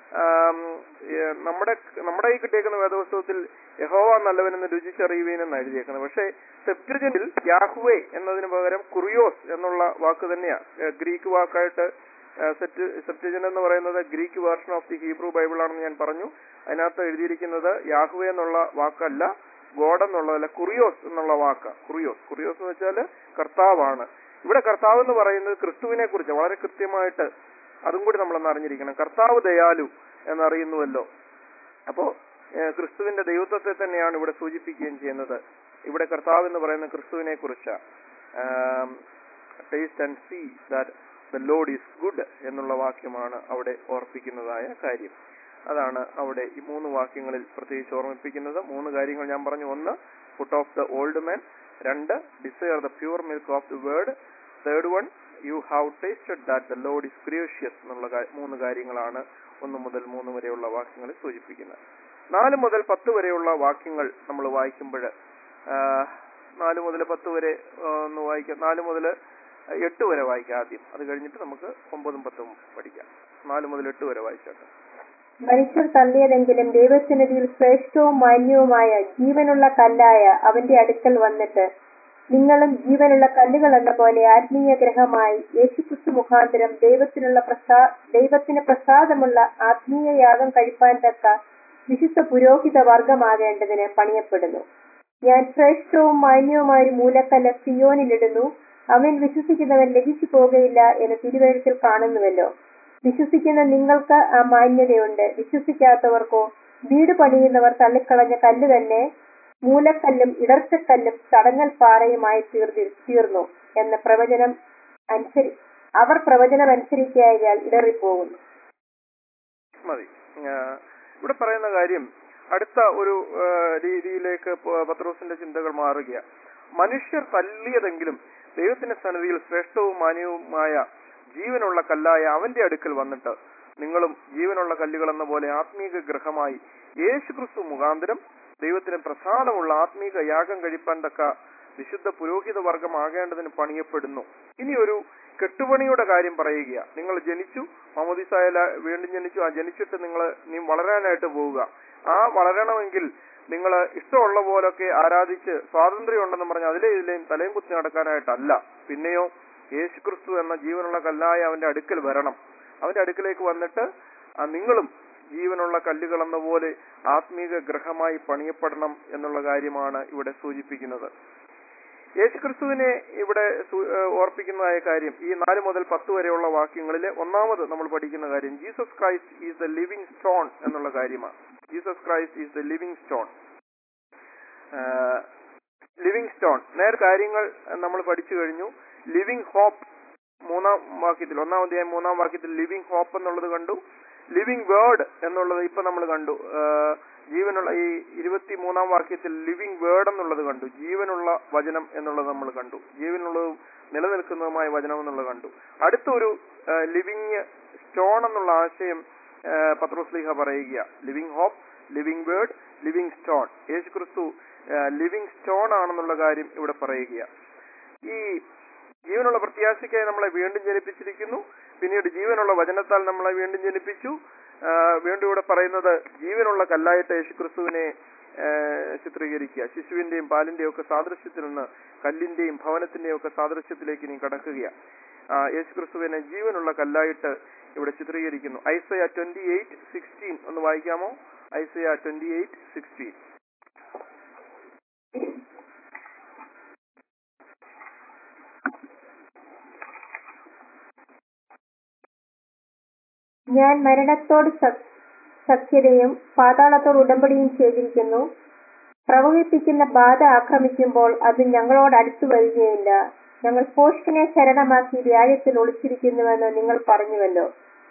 നമ്മുടെ ഈ കിട്ടിയേക്കുന്ന വേദപുസ്തകത്തിൽ യഹോവ നല്ലവനെന്ന് രുചിച്ചറിയുവീനെന്ന് എഴുതിയേക്കുന്നത്. പക്ഷേ സെപ്റ്റുജന്റിൽ യാഹ്വേ എന്നതിന് പകരം കുറിയോസ് എന്നുള്ള വാക്ക് തന്നെയാ ഗ്രീക്ക് വാക്കായിട്ട്. സെപ്റ്റുജന്റ് എന്ന് പറയുന്നത് Greek version of the Hebrew Bible ആണെന്ന് ഞാൻ പറഞ്ഞു. അതിനകത്ത് എഴുതിയിരിക്കുന്നത് യാഹ്വേ എന്നുള്ള വാക്കല്ല, ഗോഡ് എന്നുള്ളതല്ല, കുറിയോസ് എന്നുള്ള വാക്ക. കുറിയോസ് എന്ന് വെച്ചാൽ കർത്താവാണ്. ഇവിടെ കർത്താവ് എന്ന് പറയുന്നത് ക്രിസ്തുവിനെ കുറിച്ച് വളരെ കൃത്യമായിട്ട് അതും കൂടി നമ്മളൊന്ന് അറിഞ്ഞിരിക്കണം. കർത്താവ് ദയാലു എന്നറിയുന്നുവല്ലോ. അപ്പോ ക്രിസ്തുവിന്റെ ദൈവത്വത്തെ തന്നെയാണ് ഇവിടെ സൂചിപ്പിക്കുകയും ചെയ്യുന്നത്. ഇവിടെ കർത്താവ് എന്ന് പറയുന്ന ക്രിസ്തുവിനെ കുറിച്ച് taste and see that the Lord is good എന്നുള്ള വാക്യമാണ് അവിടെ ഓർപ്പിക്കുന്നതായ കാര്യം. അതാണ് അവിടെ ഈ 3 വാക്യങ്ങളിൽ പ്രത്യേകിച്ച് ഓർമ്മിപ്പിക്കുന്നത്. 3 കാര്യങ്ങൾ ഞാൻ പറഞ്ഞു. 1, put off the old man. 2, desire the pure milk of the word. 3rd one, you have tasted that the Lord is gracious എന്നുള്ള 3 കാര്യങ്ങളാണ് 1 മുതൽ 3 വരെയുള്ള വാക്യങ്ങളിൽ സൂചിപ്പിക്കുന്നത്. 4 മുതൽ 10 വരെയുള്ള വാക്യങ്ങൾ നമ്മൾ വായിക്കുമ്പോൾ 4 മുതൽ 10 വരെ ഒന്ന് വായിക്കാം. 4 മുതൽ 8 വരെ വായിക്കാം ആദ്യം. അത് കഴിഞ്ഞിട്ട് നമുക്ക് 9ഉം 10ഉം പഠിക്കാം. 4 മുതൽ 8 വരെ വായിച്ചോട്ടെ. മനുഷ്യർ തള്ളിയതെങ്കിലും ദൈവസന്നിധിയിൽ ശ്രേഷ്ഠവും മാന്യവുമായ ജീവനുള്ള കല്ലായ അവന്റെ അടുക്കൽ വന്നിട്ട് നിങ്ങളും ജീവനുള്ള കല്ലുകൾ എന്ന പോലെ ആത്മീയ ഗ്രഹമായി യേശുക്രിസ്തു മുഖാന്തരം ദൈവത്തിന് പ്രസാദമുള്ള ആത്മീയ യാഗം കഴിപ്പാൻ തക്ക വിശുദ്ധ പുരോഹിത വർഗമാകേണ്ടതിന് പണിയപ്പെടുന്നു. ഞാൻ ശ്രേഷ്ഠവും മാന്യവുമായ ഒരു മൂലക്കല്ല് സിയോനിലിടുന്നു, അവൻ വിശ്വസിക്കുന്നവൻ ലഭിച്ചു പോകുകയില്ല എന്ന് തിരുവെഴുത്തിൽ കാണുന്നുവല്ലോ. വിശ്വസിക്കുന്ന നിങ്ങൾക്ക് ആ മാന്യതയുണ്ട്. വിശ്വസിക്കാത്തവർക്കോ വീട് പണിയുന്നവർ തള്ളിക്കളഞ്ഞ കല്ല് തന്നെ മൂലക്കല്ലും ഇടർച്ചക്കല്ലും തടങ്ങൽ പാറയുമായി തീർന്നു എന്ന അവർ പ്രവചനം അനുസരിക്കായാൽ ഇടറിപ്പോകുന്നു. മതി. ഇവിടെ പറയുന്ന കാര്യം അടുത്ത ഒരു രീതിയിലേക്ക് പത്രോസിന്റെ ചിന്തകൾ മാറുക. മനുഷ്യർ തല്ലിയതെങ്കിലും ദൈവത്തിന്റെ സന്നിധിയിൽ ശ്രേഷ്ഠവും മാന്യവുമായ ജീവനുള്ള കല്ലായ അവന്റെ അടുക്കൽ വന്നിട്ട് നിങ്ങളും ജീവനുള്ള കല്ലുകൾ എന്ന പോലെ ആത്മീക ഗ്രഹമായി യേശുക്രിസ്തു മുഖാന്തരം ദൈവത്തിന് പ്രസാദമുള്ള ആത്മീക യാഗം കഴിപ്പാൻ തക്ക വിശുദ്ധ പുരോഹിത വർഗമാകേണ്ടതിന് പണിയപ്പെടുന്നു. ഇനി ഒരു കെട്ടുപണിയുടെ കാര്യം പറയുക. നിങ്ങൾ ജനിച്ചു, മാമോദീസായ വീണ്ടും ജനിച്ചു. ആ ജനിച്ചിട്ട് നീ വളരാനായിട്ട് പോവുക. ആ വളരണമെങ്കിൽ നിങ്ങൾ ഇഷ്ടമുള്ള പോലൊക്കെ ആരാധിച്ച് സ്വാതന്ത്ര്യം ഉണ്ടെന്ന് പറഞ്ഞ് ഇതിലെയും തലയും കുത്തി നടക്കാനായിട്ടല്ല. പിന്നെയോ യേശുക്രിസ്തു എന്ന ജീവനുള്ള കല്ലായ അവന്റെ അടുക്കൽ വരണം. അവന്റെ അടുക്കലേക്ക് വന്നിട്ട് നിങ്ങളും ജീവനുള്ള കല്ലുകൾ എന്ന പോലെ ആത്മീക ഗ്രഹമായി പണിയപ്പെടണം എന്നുള്ള കാര്യമാണ് ഇവിടെ സൂചിപ്പിക്കുന്നത്. യേശുക്രിസ്തുവിനെ ഇവിടെ ഓർപ്പിക്കുന്നതായ കാര്യം ഈ 4 മുതൽ 10 വരെയുള്ള വാക്യങ്ങളിലെ ഒന്നാമത് നമ്മൾ പഠിക്കുന്ന കാര്യം Jesus Christ is the living stone എന്നുള്ള കാര്യമാണ്. Jesus Christ is the living stone. Living stone കാര്യങ്ങൾ നമ്മൾ പഠിച്ചു കഴിഞ്ഞു. ലിവിങ് ഹോപ്പ് 3-ാം വാക്യത്തിൽ, 1-ാം അധ്യായം 3-ാം വാക്യത്തിൽ ലിവിങ് ഹോപ്പ് എന്നുള്ളത് കണ്ടു. ലിവിങ് വേർഡ് എന്നുള്ളത് ഇപ്പൊ നമ്മൾ കണ്ടു. ജീവനുള്ള ഈ 23-ാം വാക്യത്തിൽ ലിവിങ് വേർഡ് എന്നുള്ളത് കണ്ടു. ജീവനുള്ള വചനം എന്നുള്ളത് നമ്മൾ കണ്ടു. ജീവനുള്ളതും നിലനിൽക്കുന്നതുമായ വചനം എന്നുള്ളത് കണ്ടു. അടുത്തൊരു ലിവിങ് സ്റ്റോൺ എന്നുള്ള ആശയം പത്രോസ് ശ്ലീഹ പറയുക. Living hope, living word, living stone. യേശുക്രിസ്തു ലിവിങ് സ്റ്റോൺ ആണെന്നുള്ള കാര്യം ഇവിടെ പറയുക. ഈ ജീവനുള്ള പ്രത്യാശയ്ക്കായി നമ്മളെ വീണ്ടും ജനിപ്പിച്ചിരിക്കുന്നു. പിന്നീട് ജീവനുള്ള വചനത്താൽ നമ്മളെ വീണ്ടും ജനിപ്പിച്ചു. വീണ്ടും ഇവിടെ പറയുന്നത് ജീവനുള്ള കല്ലായിട്ട് യേശുക്രിസ്തുവിനെ ചിത്രീകരിക്കുക. ശിശുവിന്റെയും പാലിന്റെയും ഒക്കെ സാദൃശ്യത്തിൽ നിന്ന് കല്ലിന്റെയും ഭവനത്തിന്റെയും ഒക്കെ സാദൃശ്യത്തിലേക്ക് നീ കടക്കുക. യേശുക്രിസ്തുവിനെ ജീവനുള്ള കല്ലായിട്ട് ഇവിടെ ചിത്രീകരിക്കുന്നു. ഐസയ 28:16 ഒന്ന് വായിക്കാമോ? ഐസയ 28:16. ഞാൻ മരണത്തോട് സഖ്യതയും പാതാളത്തോട് ഉടമ്പടിയും ചെയ്തിരിക്കുന്നു. പ്രവഹിപ്പിക്കുന്ന ബാധ ആക്രമിക്കുമ്പോൾ അത് ഞങ്ങളോട് അടുത്തു വരികയില്ല. ഞങ്ങൾ പോഷ്കിനെ ശരണമാക്കി വ്യാഴത്തിൽ ഒളിച്ചിരിക്കുന്നുവെന്ന് നിങ്ങൾ പറഞ്ഞുവല്ലോ.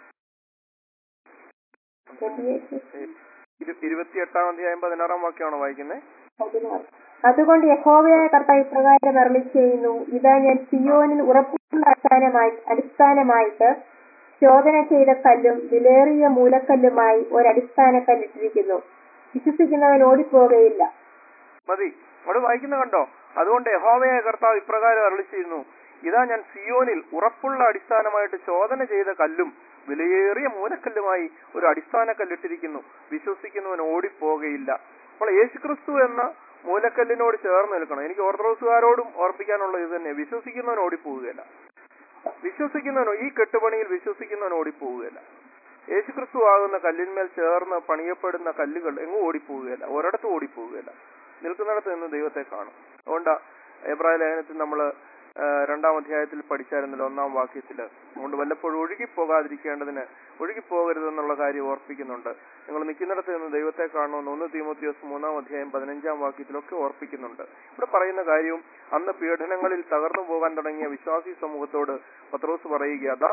28-ാം അധ്യായം 16-ാം വാക്യമാണോ വായിക്കുന്നത്? അതുകൊണ്ട് യഹോവയായ കർത്താവ് ഇപ്രകാരം അരുളിച്ചെയ്യുന്നു, ഇതാ ഞാൻ സിയോനിൽ ഉറപ്പുള്ള അടിസ്ഥാനമായിട്ട് ശോധന ചെയ്ത കല്ലും വിലേറിയ മൂലക്കല്ലുമായി ഒരടിസ്ഥാന കല്ലിട്ടിരിക്കുന്നു. വിശ്വസിക്കുന്നവൻ ഓടിപ്പോകുകയില്ല. മതി, അവിടെ വായിക്കുന്ന കണ്ടോ? അതുകൊണ്ട് യഹോവയായ കർത്താവ് ഇപ്രകാരം അരുളിച്ചെയ്യുന്നു, ഇതാ ഞാൻ സിയോനിൽ ഉറപ്പുള്ള അടിസ്ഥാനമായിട്ട് ശോധന ചെയ്ത കല്ലും വിലയേറിയ മൂലക്കല്ലുമായി ഒരു അടിസ്ഥാന കല്ലിട്ടിരിക്കുന്നു, വിശ്വസിക്കുന്നവൻ ഓടിപ്പോകയില്ല. അപ്പോൾ യേശുക്രിസ്തു എന്ന മൂലക്കല്ലിനോട് ചേർന്ന് നിൽക്കണം. എനിക്ക് ഓർത്തഡോക്സുകാരോടും ഓർപ്പിക്കാനുള്ള ഇത് തന്നെ, വിശ്വസിക്കുന്നവൻ ഓടിപ്പോവുകയില്ല. വിശ്വസിക്കുന്നവനോ ഈ കെട്ടുപണിയിൽ വിശ്വസിക്കുന്നവൻ ഓടിപ്പോവുകയില്ല. യേശുക്രിസ്തു ആകുന്ന കല്ലിന്മേൽ ചേർന്ന് പണിയപ്പെടുന്ന കല്ലുകൾ എങ്ങും ഓടിപ്പോവുകയില്ല, ഒരിടത്തും ഓടിപ്പോവുകയില്ല. നിൽക്കുന്നിടത്ത് നിന്ന് ദൈവത്തെ കാണും. അതുകൊണ്ട് എബ്രായ ലേഖനത്തിൽ നമ്മൾ 2-ാം അധ്യായത്തിൽ പഠിച്ചായിരുന്നല്ലോ 1-ാം വാക്യത്തില്. അതുകൊണ്ട് വല്ലപ്പോഴും ഒഴുകിപ്പോകാതിരിക്കേണ്ടതിന് ഒഴുകിപ്പോകരുതെന്നുള്ള കാര്യം ഓർപ്പിക്കുന്നുണ്ട്. നിങ്ങൾ നിൽക്കുന്നിടത്ത് നിന്ന് ദൈവത്തെ കാണണമെന്ന് 1 തീമോഥെയോസ് 3-ാം അധ്യായം 15-ാം വാക്യത്തിലൊക്കെ ഓർപ്പിക്കുന്നുണ്ട്. ഇവിടെ പറയുന്ന കാര്യവും അന്ന് പീഡനങ്ങളിൽ തകർന്നു പോകാൻ തുടങ്ങിയ വിശ്വാസി സമൂഹത്തോട് പത്രോസ് പറയുക, അതാ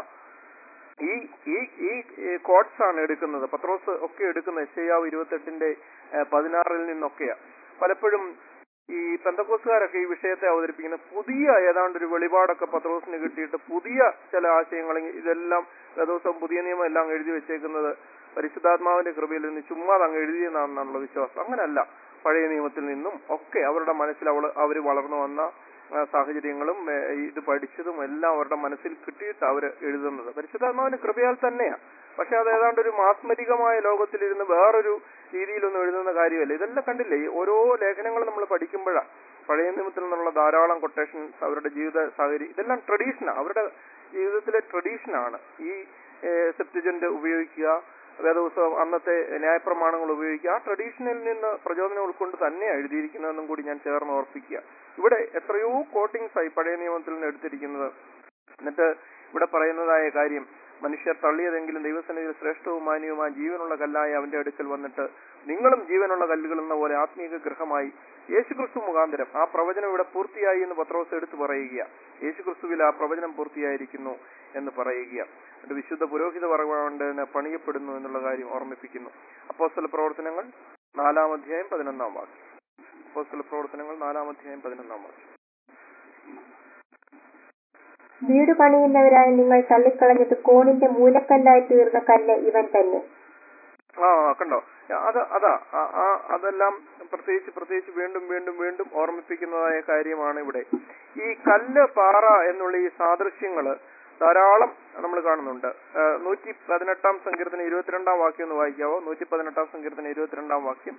ഈ കോട്ട്സ് ആണ് എടുക്കുന്നത്. പത്രോസ് ഒക്കെ എടുക്കുന്ന യെശയ്യാവ് 28:16 നിന്നൊക്കെയാ. പലപ്പോഴും ഈ പെന്തക്കോസ്തുകാരൊക്കെ ഈ വിഷയത്തെ അവതരിപ്പിക്കുന്ന പുതിയ ഏതാണ്ടൊരു വെളിപാടൊക്കെ പത്രോസിന് കിട്ടിയിട്ട് പുതിയ ചില ആശയങ്ങൾ, ഇതെല്ലാം ദിവസവും പുതിയ നിയമം എല്ലാം എഴുതി വെച്ചേക്കുന്നത് പരിശുദ്ധാത്മാവിന്റെ കൃപയിൽ നിന്ന് ചുമ്മാ അങ്ങ് എഴുതിയെന്നാണെന്നുള്ള വിശ്വാസം. അങ്ങനല്ല. പഴയ നിയമത്തിൽ നിന്നും ഒക്കെ അവരുടെ മനസ്സിൽ അവർ വളർന്നു വന്ന സാഹചര്യങ്ങളും ഇത് പഠിച്ചതും എല്ലാം അവരുടെ മനസ്സിൽ കിട്ടിയിട്ട് അവർ എഴുതുന്നത് പരിശുദ്ധാത്മാവിന്റെ കൃപയാൽ തന്നെയാണ്. പക്ഷെ അത് ഏതാണ്ട് ഒരു മാസ്മരികമായ ലോകത്തിലിരുന്ന് വേറൊരു രീതിയിലൊന്നും എഴുതുന്ന കാര്യമല്ല. ഇതെല്ലാം കണ്ടില്ലേ, ഓരോ ലേഖനങ്ങൾ നമ്മൾ പഠിക്കുമ്പോഴാണ് പഴയ നിയമത്തിൽ നിന്നുള്ള ധാരാളം കൊട്ടേഷൻസ്, അവരുടെ ജീവിത സാഹചര്യം, ഇതെല്ലാം ട്രഡീഷനാണ്, അവരുടെ ജീവിതത്തിലെ ട്രഡീഷനാണ്. ഈ സെപ്റ്റുജന്റ് ഉപയോഗിക്കുക, വേദപുസ്തകം അന്നത്തെ ന്യായപ്രമാണങ്ങൾ ഉപയോഗിക്കുക, ആ ട്രഡീഷനിൽ നിന്ന് പ്രചോദനം ഉൾക്കൊണ്ട് തന്നെയാണ് എഴുതിയിരിക്കുന്നതെന്നും കൂടി ഞാൻ ചേർന്ന് ഓർപ്പിക്കുക. ഇവിടെ എത്രയോ കോട്ടിങ്സ് ആയി പഴയ നിയമത്തിൽ നിന്ന് എടുത്തിരിക്കുന്നത്. എന്നിട്ട് ഇവിടെ പറയുന്നതായ കാര്യം, മനുഷ്യർ തള്ളിയതെങ്കിലും ദൈവസന്നിധിയിൽ ശ്രേഷ്ഠവും മാന്യവുമായ ജീവനുള്ള കല്ലായി അവന്റെ അടുക്കൽ വന്നിട്ട് നിങ്ങളും ജീവനുള്ള കല്ലുകൾ എന്ന പോലെ ആത്മീയ ഗൃഹമായി യേശുക്രിസ്തു മുഖാന്തരം ആ പ്രവചനം ഇവിടെ പൂർത്തിയായി എന്ന് പത്രോസ് എടുത്തു പറയുക. യേശുക്രിസ്തുവിൽ ആ പ്രവചനം പൂർത്തിയായിരിക്കുന്നു എന്ന് പറയുക. അത് വിശുദ്ധ പുരോഹിത വർഗ്ഗത്തിന് പണിയപ്പെടുന്നു എന്നുള്ള കാര്യം ഓർമ്മിപ്പിക്കുന്നു. അപ്പോസ്തല പ്രവർത്തനങ്ങൾ 4-ാം അധ്യായം 11-ാം വാക്യം. അപ്പോസ്തല പ്രവർത്തനങ്ങൾ 4-ാം അധ്യായം 11-ാം വാക്യം. വീട് പണിയുന്നവരായി നിങ്ങൾ തള്ളിക്കളഞ്ഞിട്ട് കോണിന്റെ മൂലക്കല്ലായി തീർന്ന കല്ല് ഇവൻ തന്നെ. കണ്ടോ, അതെല്ലാം പ്രത്യേകിച്ച് വീണ്ടും വീണ്ടും വീണ്ടും ഓർമ്മിപ്പിക്കുന്നതായ കാര്യമാണ് ഇവിടെ. ഈ കല്ല് പാറ എന്നുള്ള ഈ സാദൃശ്യങ്ങള് ധാരാളം നമ്മൾ കാണുന്നുണ്ട്. 118-ാം സങ്കീർത്തനം 22-ാം വാക്യം ഒന്ന് വായിക്കാവോ? 118-ാം സങ്കീർത്തനം 22-ാം വാക്യം.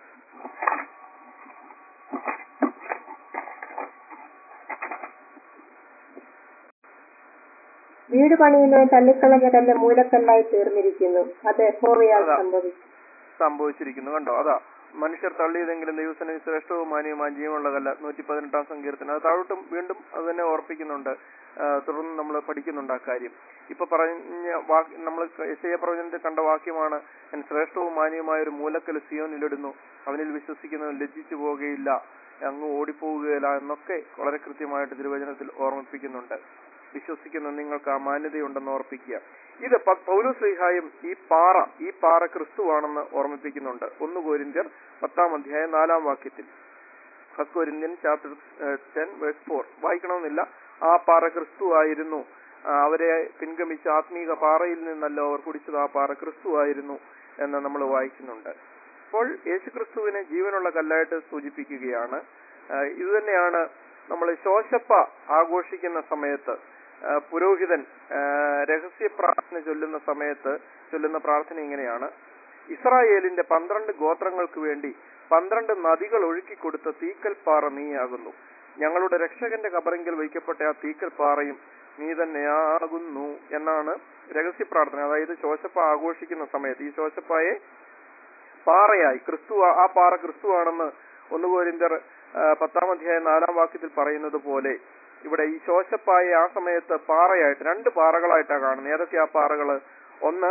വീട് പണിയുന്നവൻ തള്ളിക്കളഞ്ഞ കല്ല് മൂലക്കല്ലായി തീർന്നിരിക്കുന്നു, അത് യഹോവയാൽ സംഭവിച്ചിരിക്കുന്നു. കണ്ടോ, അതാ മനുഷ്യർ തള്ളിയതെങ്കിലും ദൈവസന്നിധി ശ്രേഷ്ഠവും മാന്യവുമായ ജീവനുള്ള കല്ല. 118-ാം സങ്കീർത്തനം. അത് താഴോട്ടും വീണ്ടും അത് തന്നെ ഓർപ്പിക്കുന്നുണ്ട്. തുടർന്ന് നമ്മൾ പഠിക്കുന്നുണ്ട് ആ കാര്യം. ഇപ്പൊ പറഞ്ഞ നമ്മൾ യെശയ്യാ പ്രവചനത്തിൽ കണ്ട വാക്യമാണ്, ഞാൻ ശ്രേഷ്ഠവും മാന്യവുമായ ഒരു മൂലക്കൽ സിയോനിലിടുന്നു, അവനിൽ വിശ്വസിക്കുന്നവൻ ലജ്ജിച്ചു പോകുകയില്ല, അങ്ങ് ഓടിപ്പോവുകയില്ല എന്നൊക്കെ വളരെ കൃത്യമായിട്ട് തിരുവചനത്തിൽ ഓർമ്മിപ്പിക്കുന്നുണ്ട്. വിശ്വസിക്കുന്ന നിങ്ങൾക്ക് ആ മാന്യതയുണ്ടെന്ന് ഓർപ്പിക്കുക. ഇത് പൗലോസ് ശ്ലീഹായും ഈ പാറ ക്രിസ്തുവാണെന്ന് ഓർമ്മിപ്പിക്കുന്നുണ്ട്. 1 കൊരിന്ത്യർ 10-ാം അധ്യായം 4-ാം വാക്യത്തിൽ. 1 കൊരിന്ത്യൻ ചാപ്റ്റർ 10:4 വായിക്കണമെന്നില്ല. ആ പാറ ക്രിസ്തു ആയിരുന്നു, അവരെ പിൻഗമിച്ച ആത്മീക പാറയിൽ നിന്നല്ലോ അവർ കുടിച്ചത്, ആ പാറ ക്രിസ്തു ആയിരുന്നു എന്ന് നമ്മൾ വായിക്കുന്നുണ്ട്. അപ്പോൾ യേശുക്രിസ്തുവിനെ ജീവനുള്ള കല്ലായിട്ട് സൂചിപ്പിക്കുകയാണ്. ഇത് തന്നെയാണ് നമ്മൾ ശോശപ്പ ആഘോഷിക്കുന്ന സമയത്ത് പുരോഹിതൻ രഹസ്യ പ്രാർത്ഥന ചൊല്ലുന്ന സമയത്ത് ചൊല്ലുന്ന പ്രാർത്ഥന ഇങ്ങനെയാണ്: ഇസ്രായേലിന്റെ 12 ഗോത്രങ്ങൾക്ക് വേണ്ടി 12 നദികൾ ഒഴുക്കിക്കൊടുത്ത തീക്കൽ പാറ നീയാകുന്നു, ഞങ്ങളുടെ രക്ഷകന്റെ കബറിങ്കിൽ വയ്ക്കപ്പെട്ട ആ തീക്കൽ പാറയും നീ തന്നെയാകുന്നു എന്നാണ് രഹസ്യ പ്രാർത്ഥന. അതായത് ശോശപ്പ ആഘോഷിക്കുന്ന സമയത്ത് ഈ ശോശപ്പായെ പാറയായി ആ പാറ ക്രിസ്തുവാണെന്ന് 1 കൊരിന്ത്യർ 10-ാം അധ്യായം 4-ാം വാക്യത്തിൽ പറയുന്നത് പോലെ ഇവിടെ ഈ ശോശപ്പായെ ആ സമയത്ത് പാറയായിട്ട് 2 പാറകളായിട്ടാണ് കാണുന്നത്. ഏതൊക്കെ ആ പാറകള്? ഒന്ന്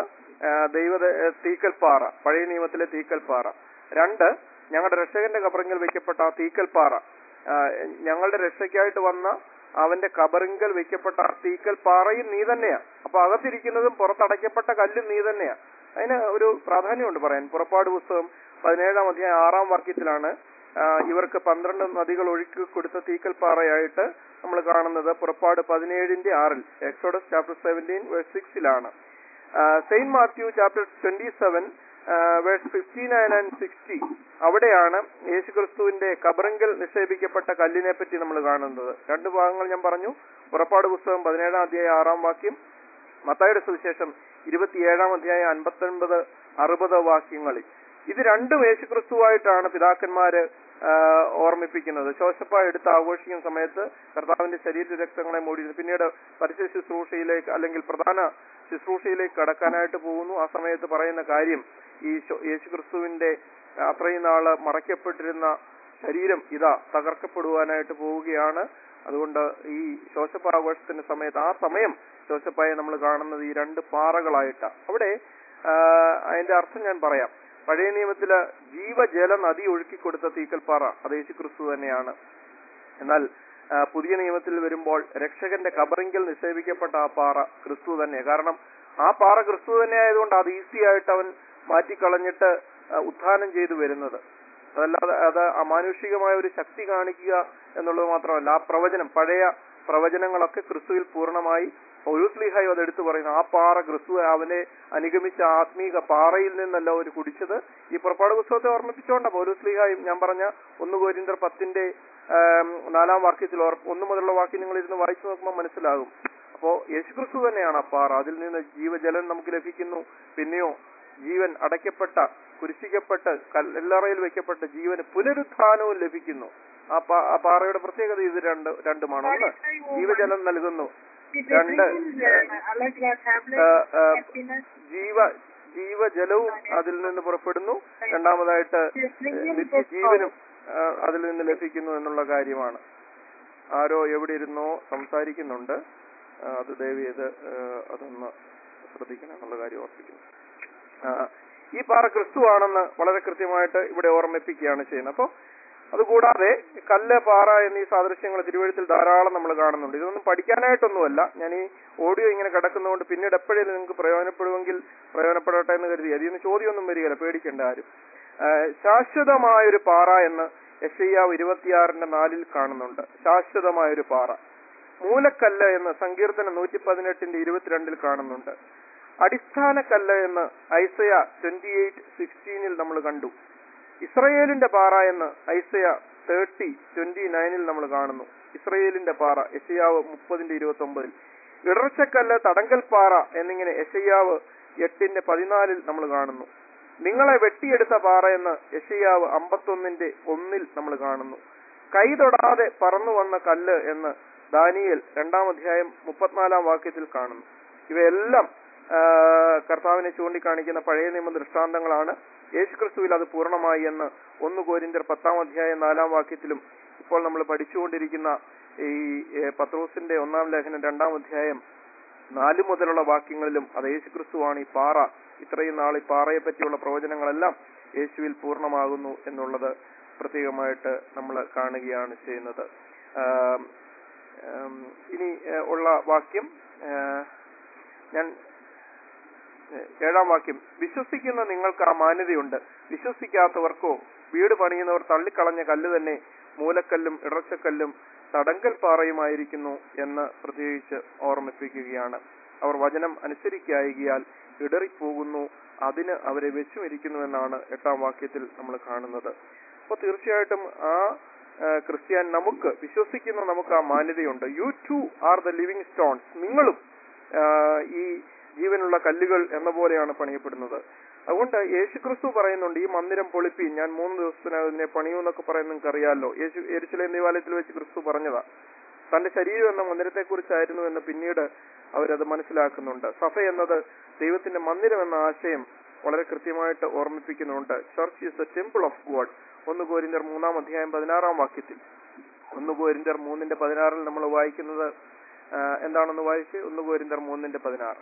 തീക്കൽ പാറ, പഴയ നിയമത്തിലെ തീക്കൽ പാറ. 2 ഞങ്ങളുടെ രക്ഷകന്റെ കബറിങ്കൽ വെക്കപ്പെട്ട ആ തീക്കൽ പാറ, ഞങ്ങളുടെ രക്ഷയ്ക്കായിട്ട് വന്ന അവന്റെ കബറിങ്കൽ വെക്കപ്പെട്ട ആ തീക്കൽ പാറയും നീ തന്നെയാ. അപ്പൊ അകത്തിരിക്കുന്നതും പുറത്തടയ്ക്കപ്പെട്ട കല്ലും നീ തന്നെയാ. അതിന് ഒരു പ്രാധാന്യമുണ്ട് പറയാൻ. പുറപ്പാട് പുസ്തകം 17-ാം അധ്യായം 6-ാം വാക്യത്തിലാണ് ഇവർക്ക് 12 നദികൾ ഒഴുക്കി കൊടുത്ത തീക്കൽ പാറയായിട്ട് നമ്മൾ കാണുന്നത്. പുറപ്പാട് 17:6 Exodus chapter 17:6 saint Matthew chapter 27 verse 59 and 60 അവിടെയാണ് യേശുക്രിസ്തുവിന്റെ കബറിങ്കൽ നിക്ഷേപിക്കപ്പെട്ട കല്ലിനെ പറ്റി നമ്മൾ കാണുന്നത്. 2 ഭാഗങ്ങൾ ഞാൻ പറഞ്ഞു. പുറപ്പാട് പുസ്തകം 17-ാം അധ്യായം 6-ാം വാക്യം, മത്തായിയുടെ സുവിശേഷം 27 അധ്യായം 59-60 വാക്യങ്ങളിൽ. ഇത് രണ്ടും യേശുക്രിസ്തുവായിട്ടാണ് പിതാക്കന്മാര് ഓർമ്മിപ്പിക്കുന്നത്. ശോശപ്പ എടുത്ത് ആഘോഷിക്കുന്ന സമയത്ത് കർത്താവിന്റെ ശരീര രക്തങ്ങളെ മൂടി പിന്നീട് പരസ്യ ശുശ്രൂഷയിലേക്ക് അല്ലെങ്കിൽ പ്രധാന ശുശ്രൂഷയിലേക്ക് കടക്കാനായിട്ട് പോകുന്നു. ആ സമയത്ത് പറയുന്ന കാര്യം ഈ യേശുക്രിസ്തുവിന്റെ അത്രയും നാള് മറയ്ക്കപ്പെട്ടിരുന്ന ശരീരം ഇതാ തകർക്കപ്പെടുവാനായിട്ട് പോവുകയാണ്. അതുകൊണ്ട് ഈ ശോശപ്പ ആഘോഷത്തിന്റെ സമയത്ത് ആ സമയം ശോശപ്പായെ നമ്മൾ കാണുന്നത് ഈ രണ്ട് പാറകളായിട്ടാണ്. അവിടെ അതിന്റെ അർത്ഥം ഞാൻ പറയാം. പഴയ നിയമത്തില് ജീവജല നദി ഒഴുക്കിക്കൊടുത്ത തീക്കൽപ്പാറ അത് യേശുക്രിസ്തു തന്നെയാണ്. എന്നാൽ പുതിയ നിയമത്തിൽ വരുമ്പോൾ രക്ഷകന്റെ കബറിങ്കൽ നിക്ഷേപിക്കപ്പെട്ട ആ പാറ ക്രിസ്തു തന്നെയാണ്. കാരണം ആ പാറ ക്രിസ്തു തന്നെ ആയതുകൊണ്ട് അത് ഈസി ആയിട്ട് അവൻ മാറ്റിക്കളഞ്ഞിട്ട് ഉത്ഥാനം ചെയ്തു വരുന്നത്. അതല്ലാതെ അത് അമാനുഷികമായ ഒരു ശക്തി കാണിക്കുക എന്നുള്ളത് മാത്രമല്ല, ആ പ്രവചനം പഴയ പ്രവചനങ്ങളൊക്കെ ക്രിസ്തുവിൽ പൂർണ്ണമായി പൗലോസ്ലീഹായും അത് എടുത്തു പറയുന്നു. ആ പാറ ക്രിസ്തു അവനെ അനുഗമിച്ച ആത്മീക പാറയിൽ നിന്നല്ല ഒരു കുടിച്ചത്. ഈ പുറപ്പാട് പുസ്തകത്തെ ഓർമ്മിപ്പിച്ചുകൊണ്ടാണ് പൗലോസ്ലീഹായും ഞാൻ പറഞ്ഞ 1 കൊരിന്ത്യർ 10-4 വാക്യത്തിൽ 1 മുതലുള്ള വാക്യം നിങ്ങൾ ഇരുന്ന് വായിച്ചു നോക്കുമ്പോൾ മനസ്സിലാകും. അപ്പോ യേശുക്രിസ്തു തന്നെയാണ് ആ പാറ. അതിൽ നിന്ന് ജീവജലം നമുക്ക് ലഭിക്കുന്നു. പിന്നെയോ ജീവൻ അടയ്ക്കപ്പെട്ട കുരിശിക്കപ്പെട്ട് കല്ലറയിൽ വെക്കപ്പെട്ട ജീവന് പുനരുത്ഥാനവും ലഭിക്കുന്നു. ആ പാറയുടെ പ്രത്യേകത ഇത് രണ്ടുമാണ്. ഒന്ന്, ജീവജലം നൽകുന്നു. രണ്ട്, ജീവജലവും അതിൽ നിന്ന് പുറപ്പെടുന്നു. രണ്ടാമതായിട്ട് നിത്യജീവനും അതിൽ നിന്ന് ലഭിക്കുന്നു എന്നുള്ള കാര്യമാണ്. ആരോ എവിടെ ഇരുന്നോ സംസാരിക്കുന്നുണ്ട്. അത് ദയവ് ചെയ്ത് അതൊന്ന് ശ്രദ്ധിക്കണം എന്നുള്ള കാര്യം ഓർപ്പിക്കുന്നു. ഈ പാറ ക്രിസ്തു ആണെന്ന് വളരെ കൃത്യമായിട്ട് ഇവിടെ ഓർമ്മിപ്പിക്കുകയാണ് ചെയ്യുന്നത്. അപ്പോൾ അതുകൂടാതെ കല്ല്, പാറ എന്നീ സാദൃശ്യങ്ങൾ തിരുവഴുത്തിൽ ധാരാളം നമ്മൾ കാണുന്നുണ്ട്. ഇതൊന്നും പഠിക്കാനായിട്ടൊന്നുമല്ല. ഞാൻ ഈ ഓഡിയോ ഇങ്ങനെ കിടക്കുന്നതുകൊണ്ട് പിന്നീട് എപ്പോഴേലും നിങ്ങൾക്ക് പ്രയോജനപ്പെടുമെങ്കിൽ പ്രയോജനപ്പെടട്ടെ എന്ന് കരുതി. അതിൽ നിന്ന് ചോദ്യമൊന്നും വരികയില്ല, പേടിക്കേണ്ട ആരും. ശാശ്വതമായൊരു പാറ എന്ന് യെശയ്യാവ് 26:4 കാണുന്നുണ്ട്. ശാശ്വതമായൊരു പാറ. മൂലക്കല്ല് എന്ന് സങ്കീർത്തനം 118:22 കാണുന്നുണ്ട്. അടിസ്ഥാന കല്ല് എന്ന് ഐസയ 28:16 നമ്മൾ കണ്ടു. ഇസ്രയേലിന്റെ പാറ എന്ന് ഐസയ 30:29 നമ്മൾ കാണുന്നു. ഇസ്രയേലിന്റെ പാറ യെശയ്യാവ് 30:29. ഇടർച്ചക്കല്ല്, തടങ്കൽ പാറ എന്നിങ്ങനെ യെശയ്യാവ് 8:14 നമ്മൾ കാണുന്നു. നിങ്ങളെ വെട്ടിയെടുത്ത പാറ എന്ന് യെശയ്യാവ് 51:1 നമ്മൾ കാണുന്നു. കൈ തൊടാതെ പറന്നു വന്ന കല്ല് എന്ന് ദാനിയേൽ 2 അധ്യായം 34 വാക്യത്തിൽ കാണുന്നു. ഇവയെല്ലാം കർത്താവിനെ ചൂണ്ടിക്കാണിക്കുന്ന പഴയ നിയമ ദൃഷ്ടാന്തങ്ങളാണ്. യേശുക്രിസ്തുവിൽ അത് പൂർണ്ണമായി എന്ന് 1 കൊരിന്ത്യർ 10 അധ്യായം 4 വാക്യത്തിലും ഇപ്പോൾ നമ്മൾ പഠിച്ചുകൊണ്ടിരിക്കുന്ന ഈ പത്രോസിന്റെ 1 ലേഖനം 2 അധ്യായം 4 മുതലുള്ള വാക്യങ്ങളിലും അത് യേശുക്രിസ്തുവാണ് ഈ പാറ. ഇത്രയും നാൾ ഈ പാറയെ പറ്റിയുള്ള പ്രവചനങ്ങളെല്ലാം യേശുവിൽ പൂർണ്ണമാകുന്നു എന്നുള്ളത് പ്രത്യേകമായിട്ട് നമ്മൾ കാണുകയാണ് ചെയ്യുന്നത്. ഇനി ഉള്ള വാക്യം ഞാൻ 7 വാക്യം. വിശ്വസിക്കുന്ന നിങ്ങൾക്ക് ആ മാന്യതയുണ്ട്, വിശ്വസിക്കാത്തവർക്കോ വീട് പണിയുന്നവർ തള്ളിക്കളഞ്ഞ കല്ല് തന്നെ മൂലക്കല്ലും ഇടർച്ചക്കല്ലും തടങ്കൽ പാറയുമായിരിക്കുന്നു എന്ന് പ്രത്യേകിച്ച് ഓർമ്മിപ്പിക്കുകയാണ്. അവർ വചനം അനുസരിക്കായികയാൽ ഇടറിപ്പോകുന്നു, അതിന് അവരെ വെച്ചുമിരിക്കുന്നുവെന്നാണ് 8 വാക്യത്തിൽ നമ്മൾ കാണുന്നത്. അപ്പോൾ തീർച്ചയായിട്ടും ആ ക്രിസ്ത്യാൻ നമുക്ക് വിശ്വസിക്കുന്ന നമുക്ക് ആ മാന്യതയുണ്ട്. You too are the living stones. നിങ്ങളും ഈ ജീവനുള്ള കല്ലുകൾ എന്ന പോലെയാണ് പണിയപ്പെടുന്നത്. അതുകൊണ്ട് യേശുക്രിസ്തു പറയുന്നുണ്ട്, ഈ മന്ദിരം പൊളിപ്പി, ഞാൻ 3 ദിവസത്തിനകം ഇതിനെ പണിയൂ എന്നൊക്കെ പറയുന്നത് നിങ്ങൾക്ക് അറിയാമല്ലോ. യെരൂശലേം ദേവാലയത്തിൽ വെച്ച് ക്രിസ്തു പറഞ്ഞതാ. തന്റെ ശരീരം എന്ന മന്ദിരത്തെ കുറിച്ചായിരുന്നു എന്ന് പിന്നീട് അവരത് മനസ്സിലാക്കുന്നുണ്ട്. സഭ എന്നത് ദൈവത്തിന്റെ മന്ദിരം എന്ന ആശയം വളരെ കൃത്യമായിട്ട് ഓർമ്മിപ്പിക്കുന്നുണ്ട്. Church is the temple of God. 1 കൊരിന്ത്യർ 3 അധ്യായം 16 വാക്യത്തിൽ 1 കൊരിന്ത്യർ 3:16 നമ്മൾ വായിക്കുന്നത് എന്താണെന്ന് വായിച്ച് 1 കൊരിന്ത്യർ 3:16.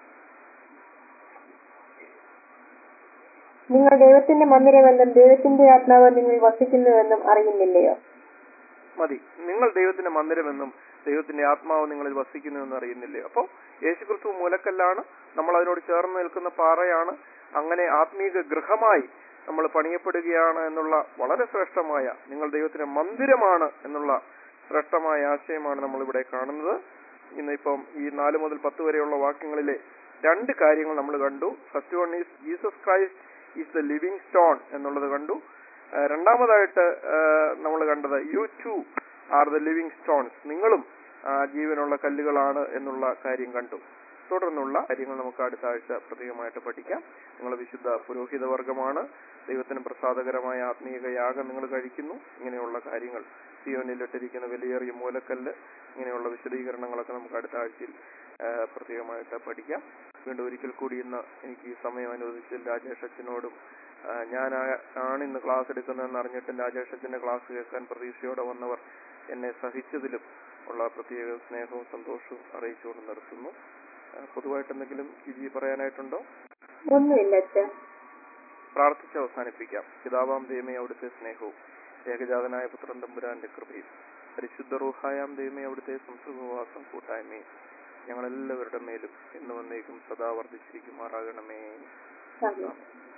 നിങ്ങൾ ദൈവത്തിന്റെ മന്ദിരമെന്നും ദൈവത്തിന്റെ ആത്മാവ് നിങ്ങൾ വസിക്കുന്നുവെന്നും അറിയുന്നില്ലയോ? മതി. നിങ്ങൾ ദൈവത്തിന്റെ മന്ദിരമെന്നും ദൈവത്തിന്റെ ആത്മാവ് നിങ്ങളിൽ വസിക്കുന്നുവെന്നും അറിയുന്നില്ലയോ? അപ്പോൾ യേശുക്രിസ്തു മൂലക്കല്ലാണ്, നമ്മൾ അതിനോട് ചേർന്ന് നിൽക്കുന്ന പാറയാണ്. അങ്ങനെ ആത്മീക ഗൃഹമായി നമ്മൾ പണിയപ്പെടുകയാണ് എന്നുള്ള വളരെ ശ്രേഷ്ഠമായ, നിങ്ങൾ ദൈവത്തിന്റെ മന്ദിരമാണ് എന്നുള്ള ശ്രേഷ്ഠമായ ആശയമാണ് നമ്മൾ ഇവിടെ കാണുന്നത്. ഇന്നിപ്പം ഈ 4 മുതൽ 10 വരെയുള്ള വാക്യങ്ങളിലെ 2 കാര്യങ്ങൾ നമ്മൾ കണ്ടു. First one is Jesus Christ is the living stone എന്നുള്ളത് കണ്ടു. രണ്ടാമതായിട്ട് നമ്മൾ കണ്ടത് you too are the living stones, നിങ്ങളും ജീവനുള്ള കല്ലുകളാണ് എന്നുള്ള കാര്യം കണ്ടു. തുടർന്നുള്ള കാര്യങ്ങൾ നമുക്ക് അടുത്ത ആഴ്ച പ്രത്യേകമായിട്ട് പഠിക്കാം. നിങ്ങൾ വിശുദ്ധ പുരോഹിത വർഗമാണ്. ദൈവത്തിന് പ്രസാദകരമായ ആത്മീയ യാഗം നിങ്ങൾ കഴിക്കുന്നു. ഇങ്ങനെയുള്ള കാര്യങ്ങൾ, സിയോനിലിട്ടിരിക്കുന്ന വിലയേറിയ മൂലക്കല്ല്, ഇങ്ങനെയുള്ള വിശദീകരണങ്ങളൊക്കെ നമുക്ക് അടുത്ത ആഴ്ചയിൽ പ്രത്യേകമായിട്ട് പഠിക്കാം. വീണ്ടും ഒരിക്കൽ കൂടി ഇന്ന് എനിക്ക് ഈ സമയം അനുവദിച്ചതിൽ രാജേഷ് അച്ഛനോടും, ഞാൻ ഇന്ന് ക്ലാസ് എടുക്കുന്നതെന്ന് അറിഞ്ഞിട്ടും രാജേഷ് അച്ഛൻ്റെ ക്ലാസ് കേൾക്കാൻ പ്രതീക്ഷയോടെ വന്നവർ എന്നെ സഹിച്ചതിലും ഉള്ള പ്രത്യേക സ്നേഹവും സന്തോഷവും അറിയിച്ചുകൊണ്ട് നിർത്തുന്നു. പൊതുവായിട്ട് എന്തെങ്കിലും ജിജി പറയാനായിട്ടുണ്ടോ? ഒന്നുമില്ല അച്ഛാ. പ്രാർത്ഥിച്ച് അവസാനിപ്പിക്കാം. പിതാവാം ദൈവമേ, അവിടുത്തെ സ്നേഹവും ഏകജാതനായ പുത്രൻ തമ്പുരാന്റെ കൃപയും പരിശുദ്ധ റൂഹായാം ദൈവമേ, അവിടുത്തെ സംസർഗവാസം കൂട്ടായ്മയും ഞങ്ങളെല്ലാവരുടെ മേലും എന്ന് വന്നേക്കും സദാ വർദ്ധിച്ചിരിക്കുമാറാകണമേ. ആമേൻ.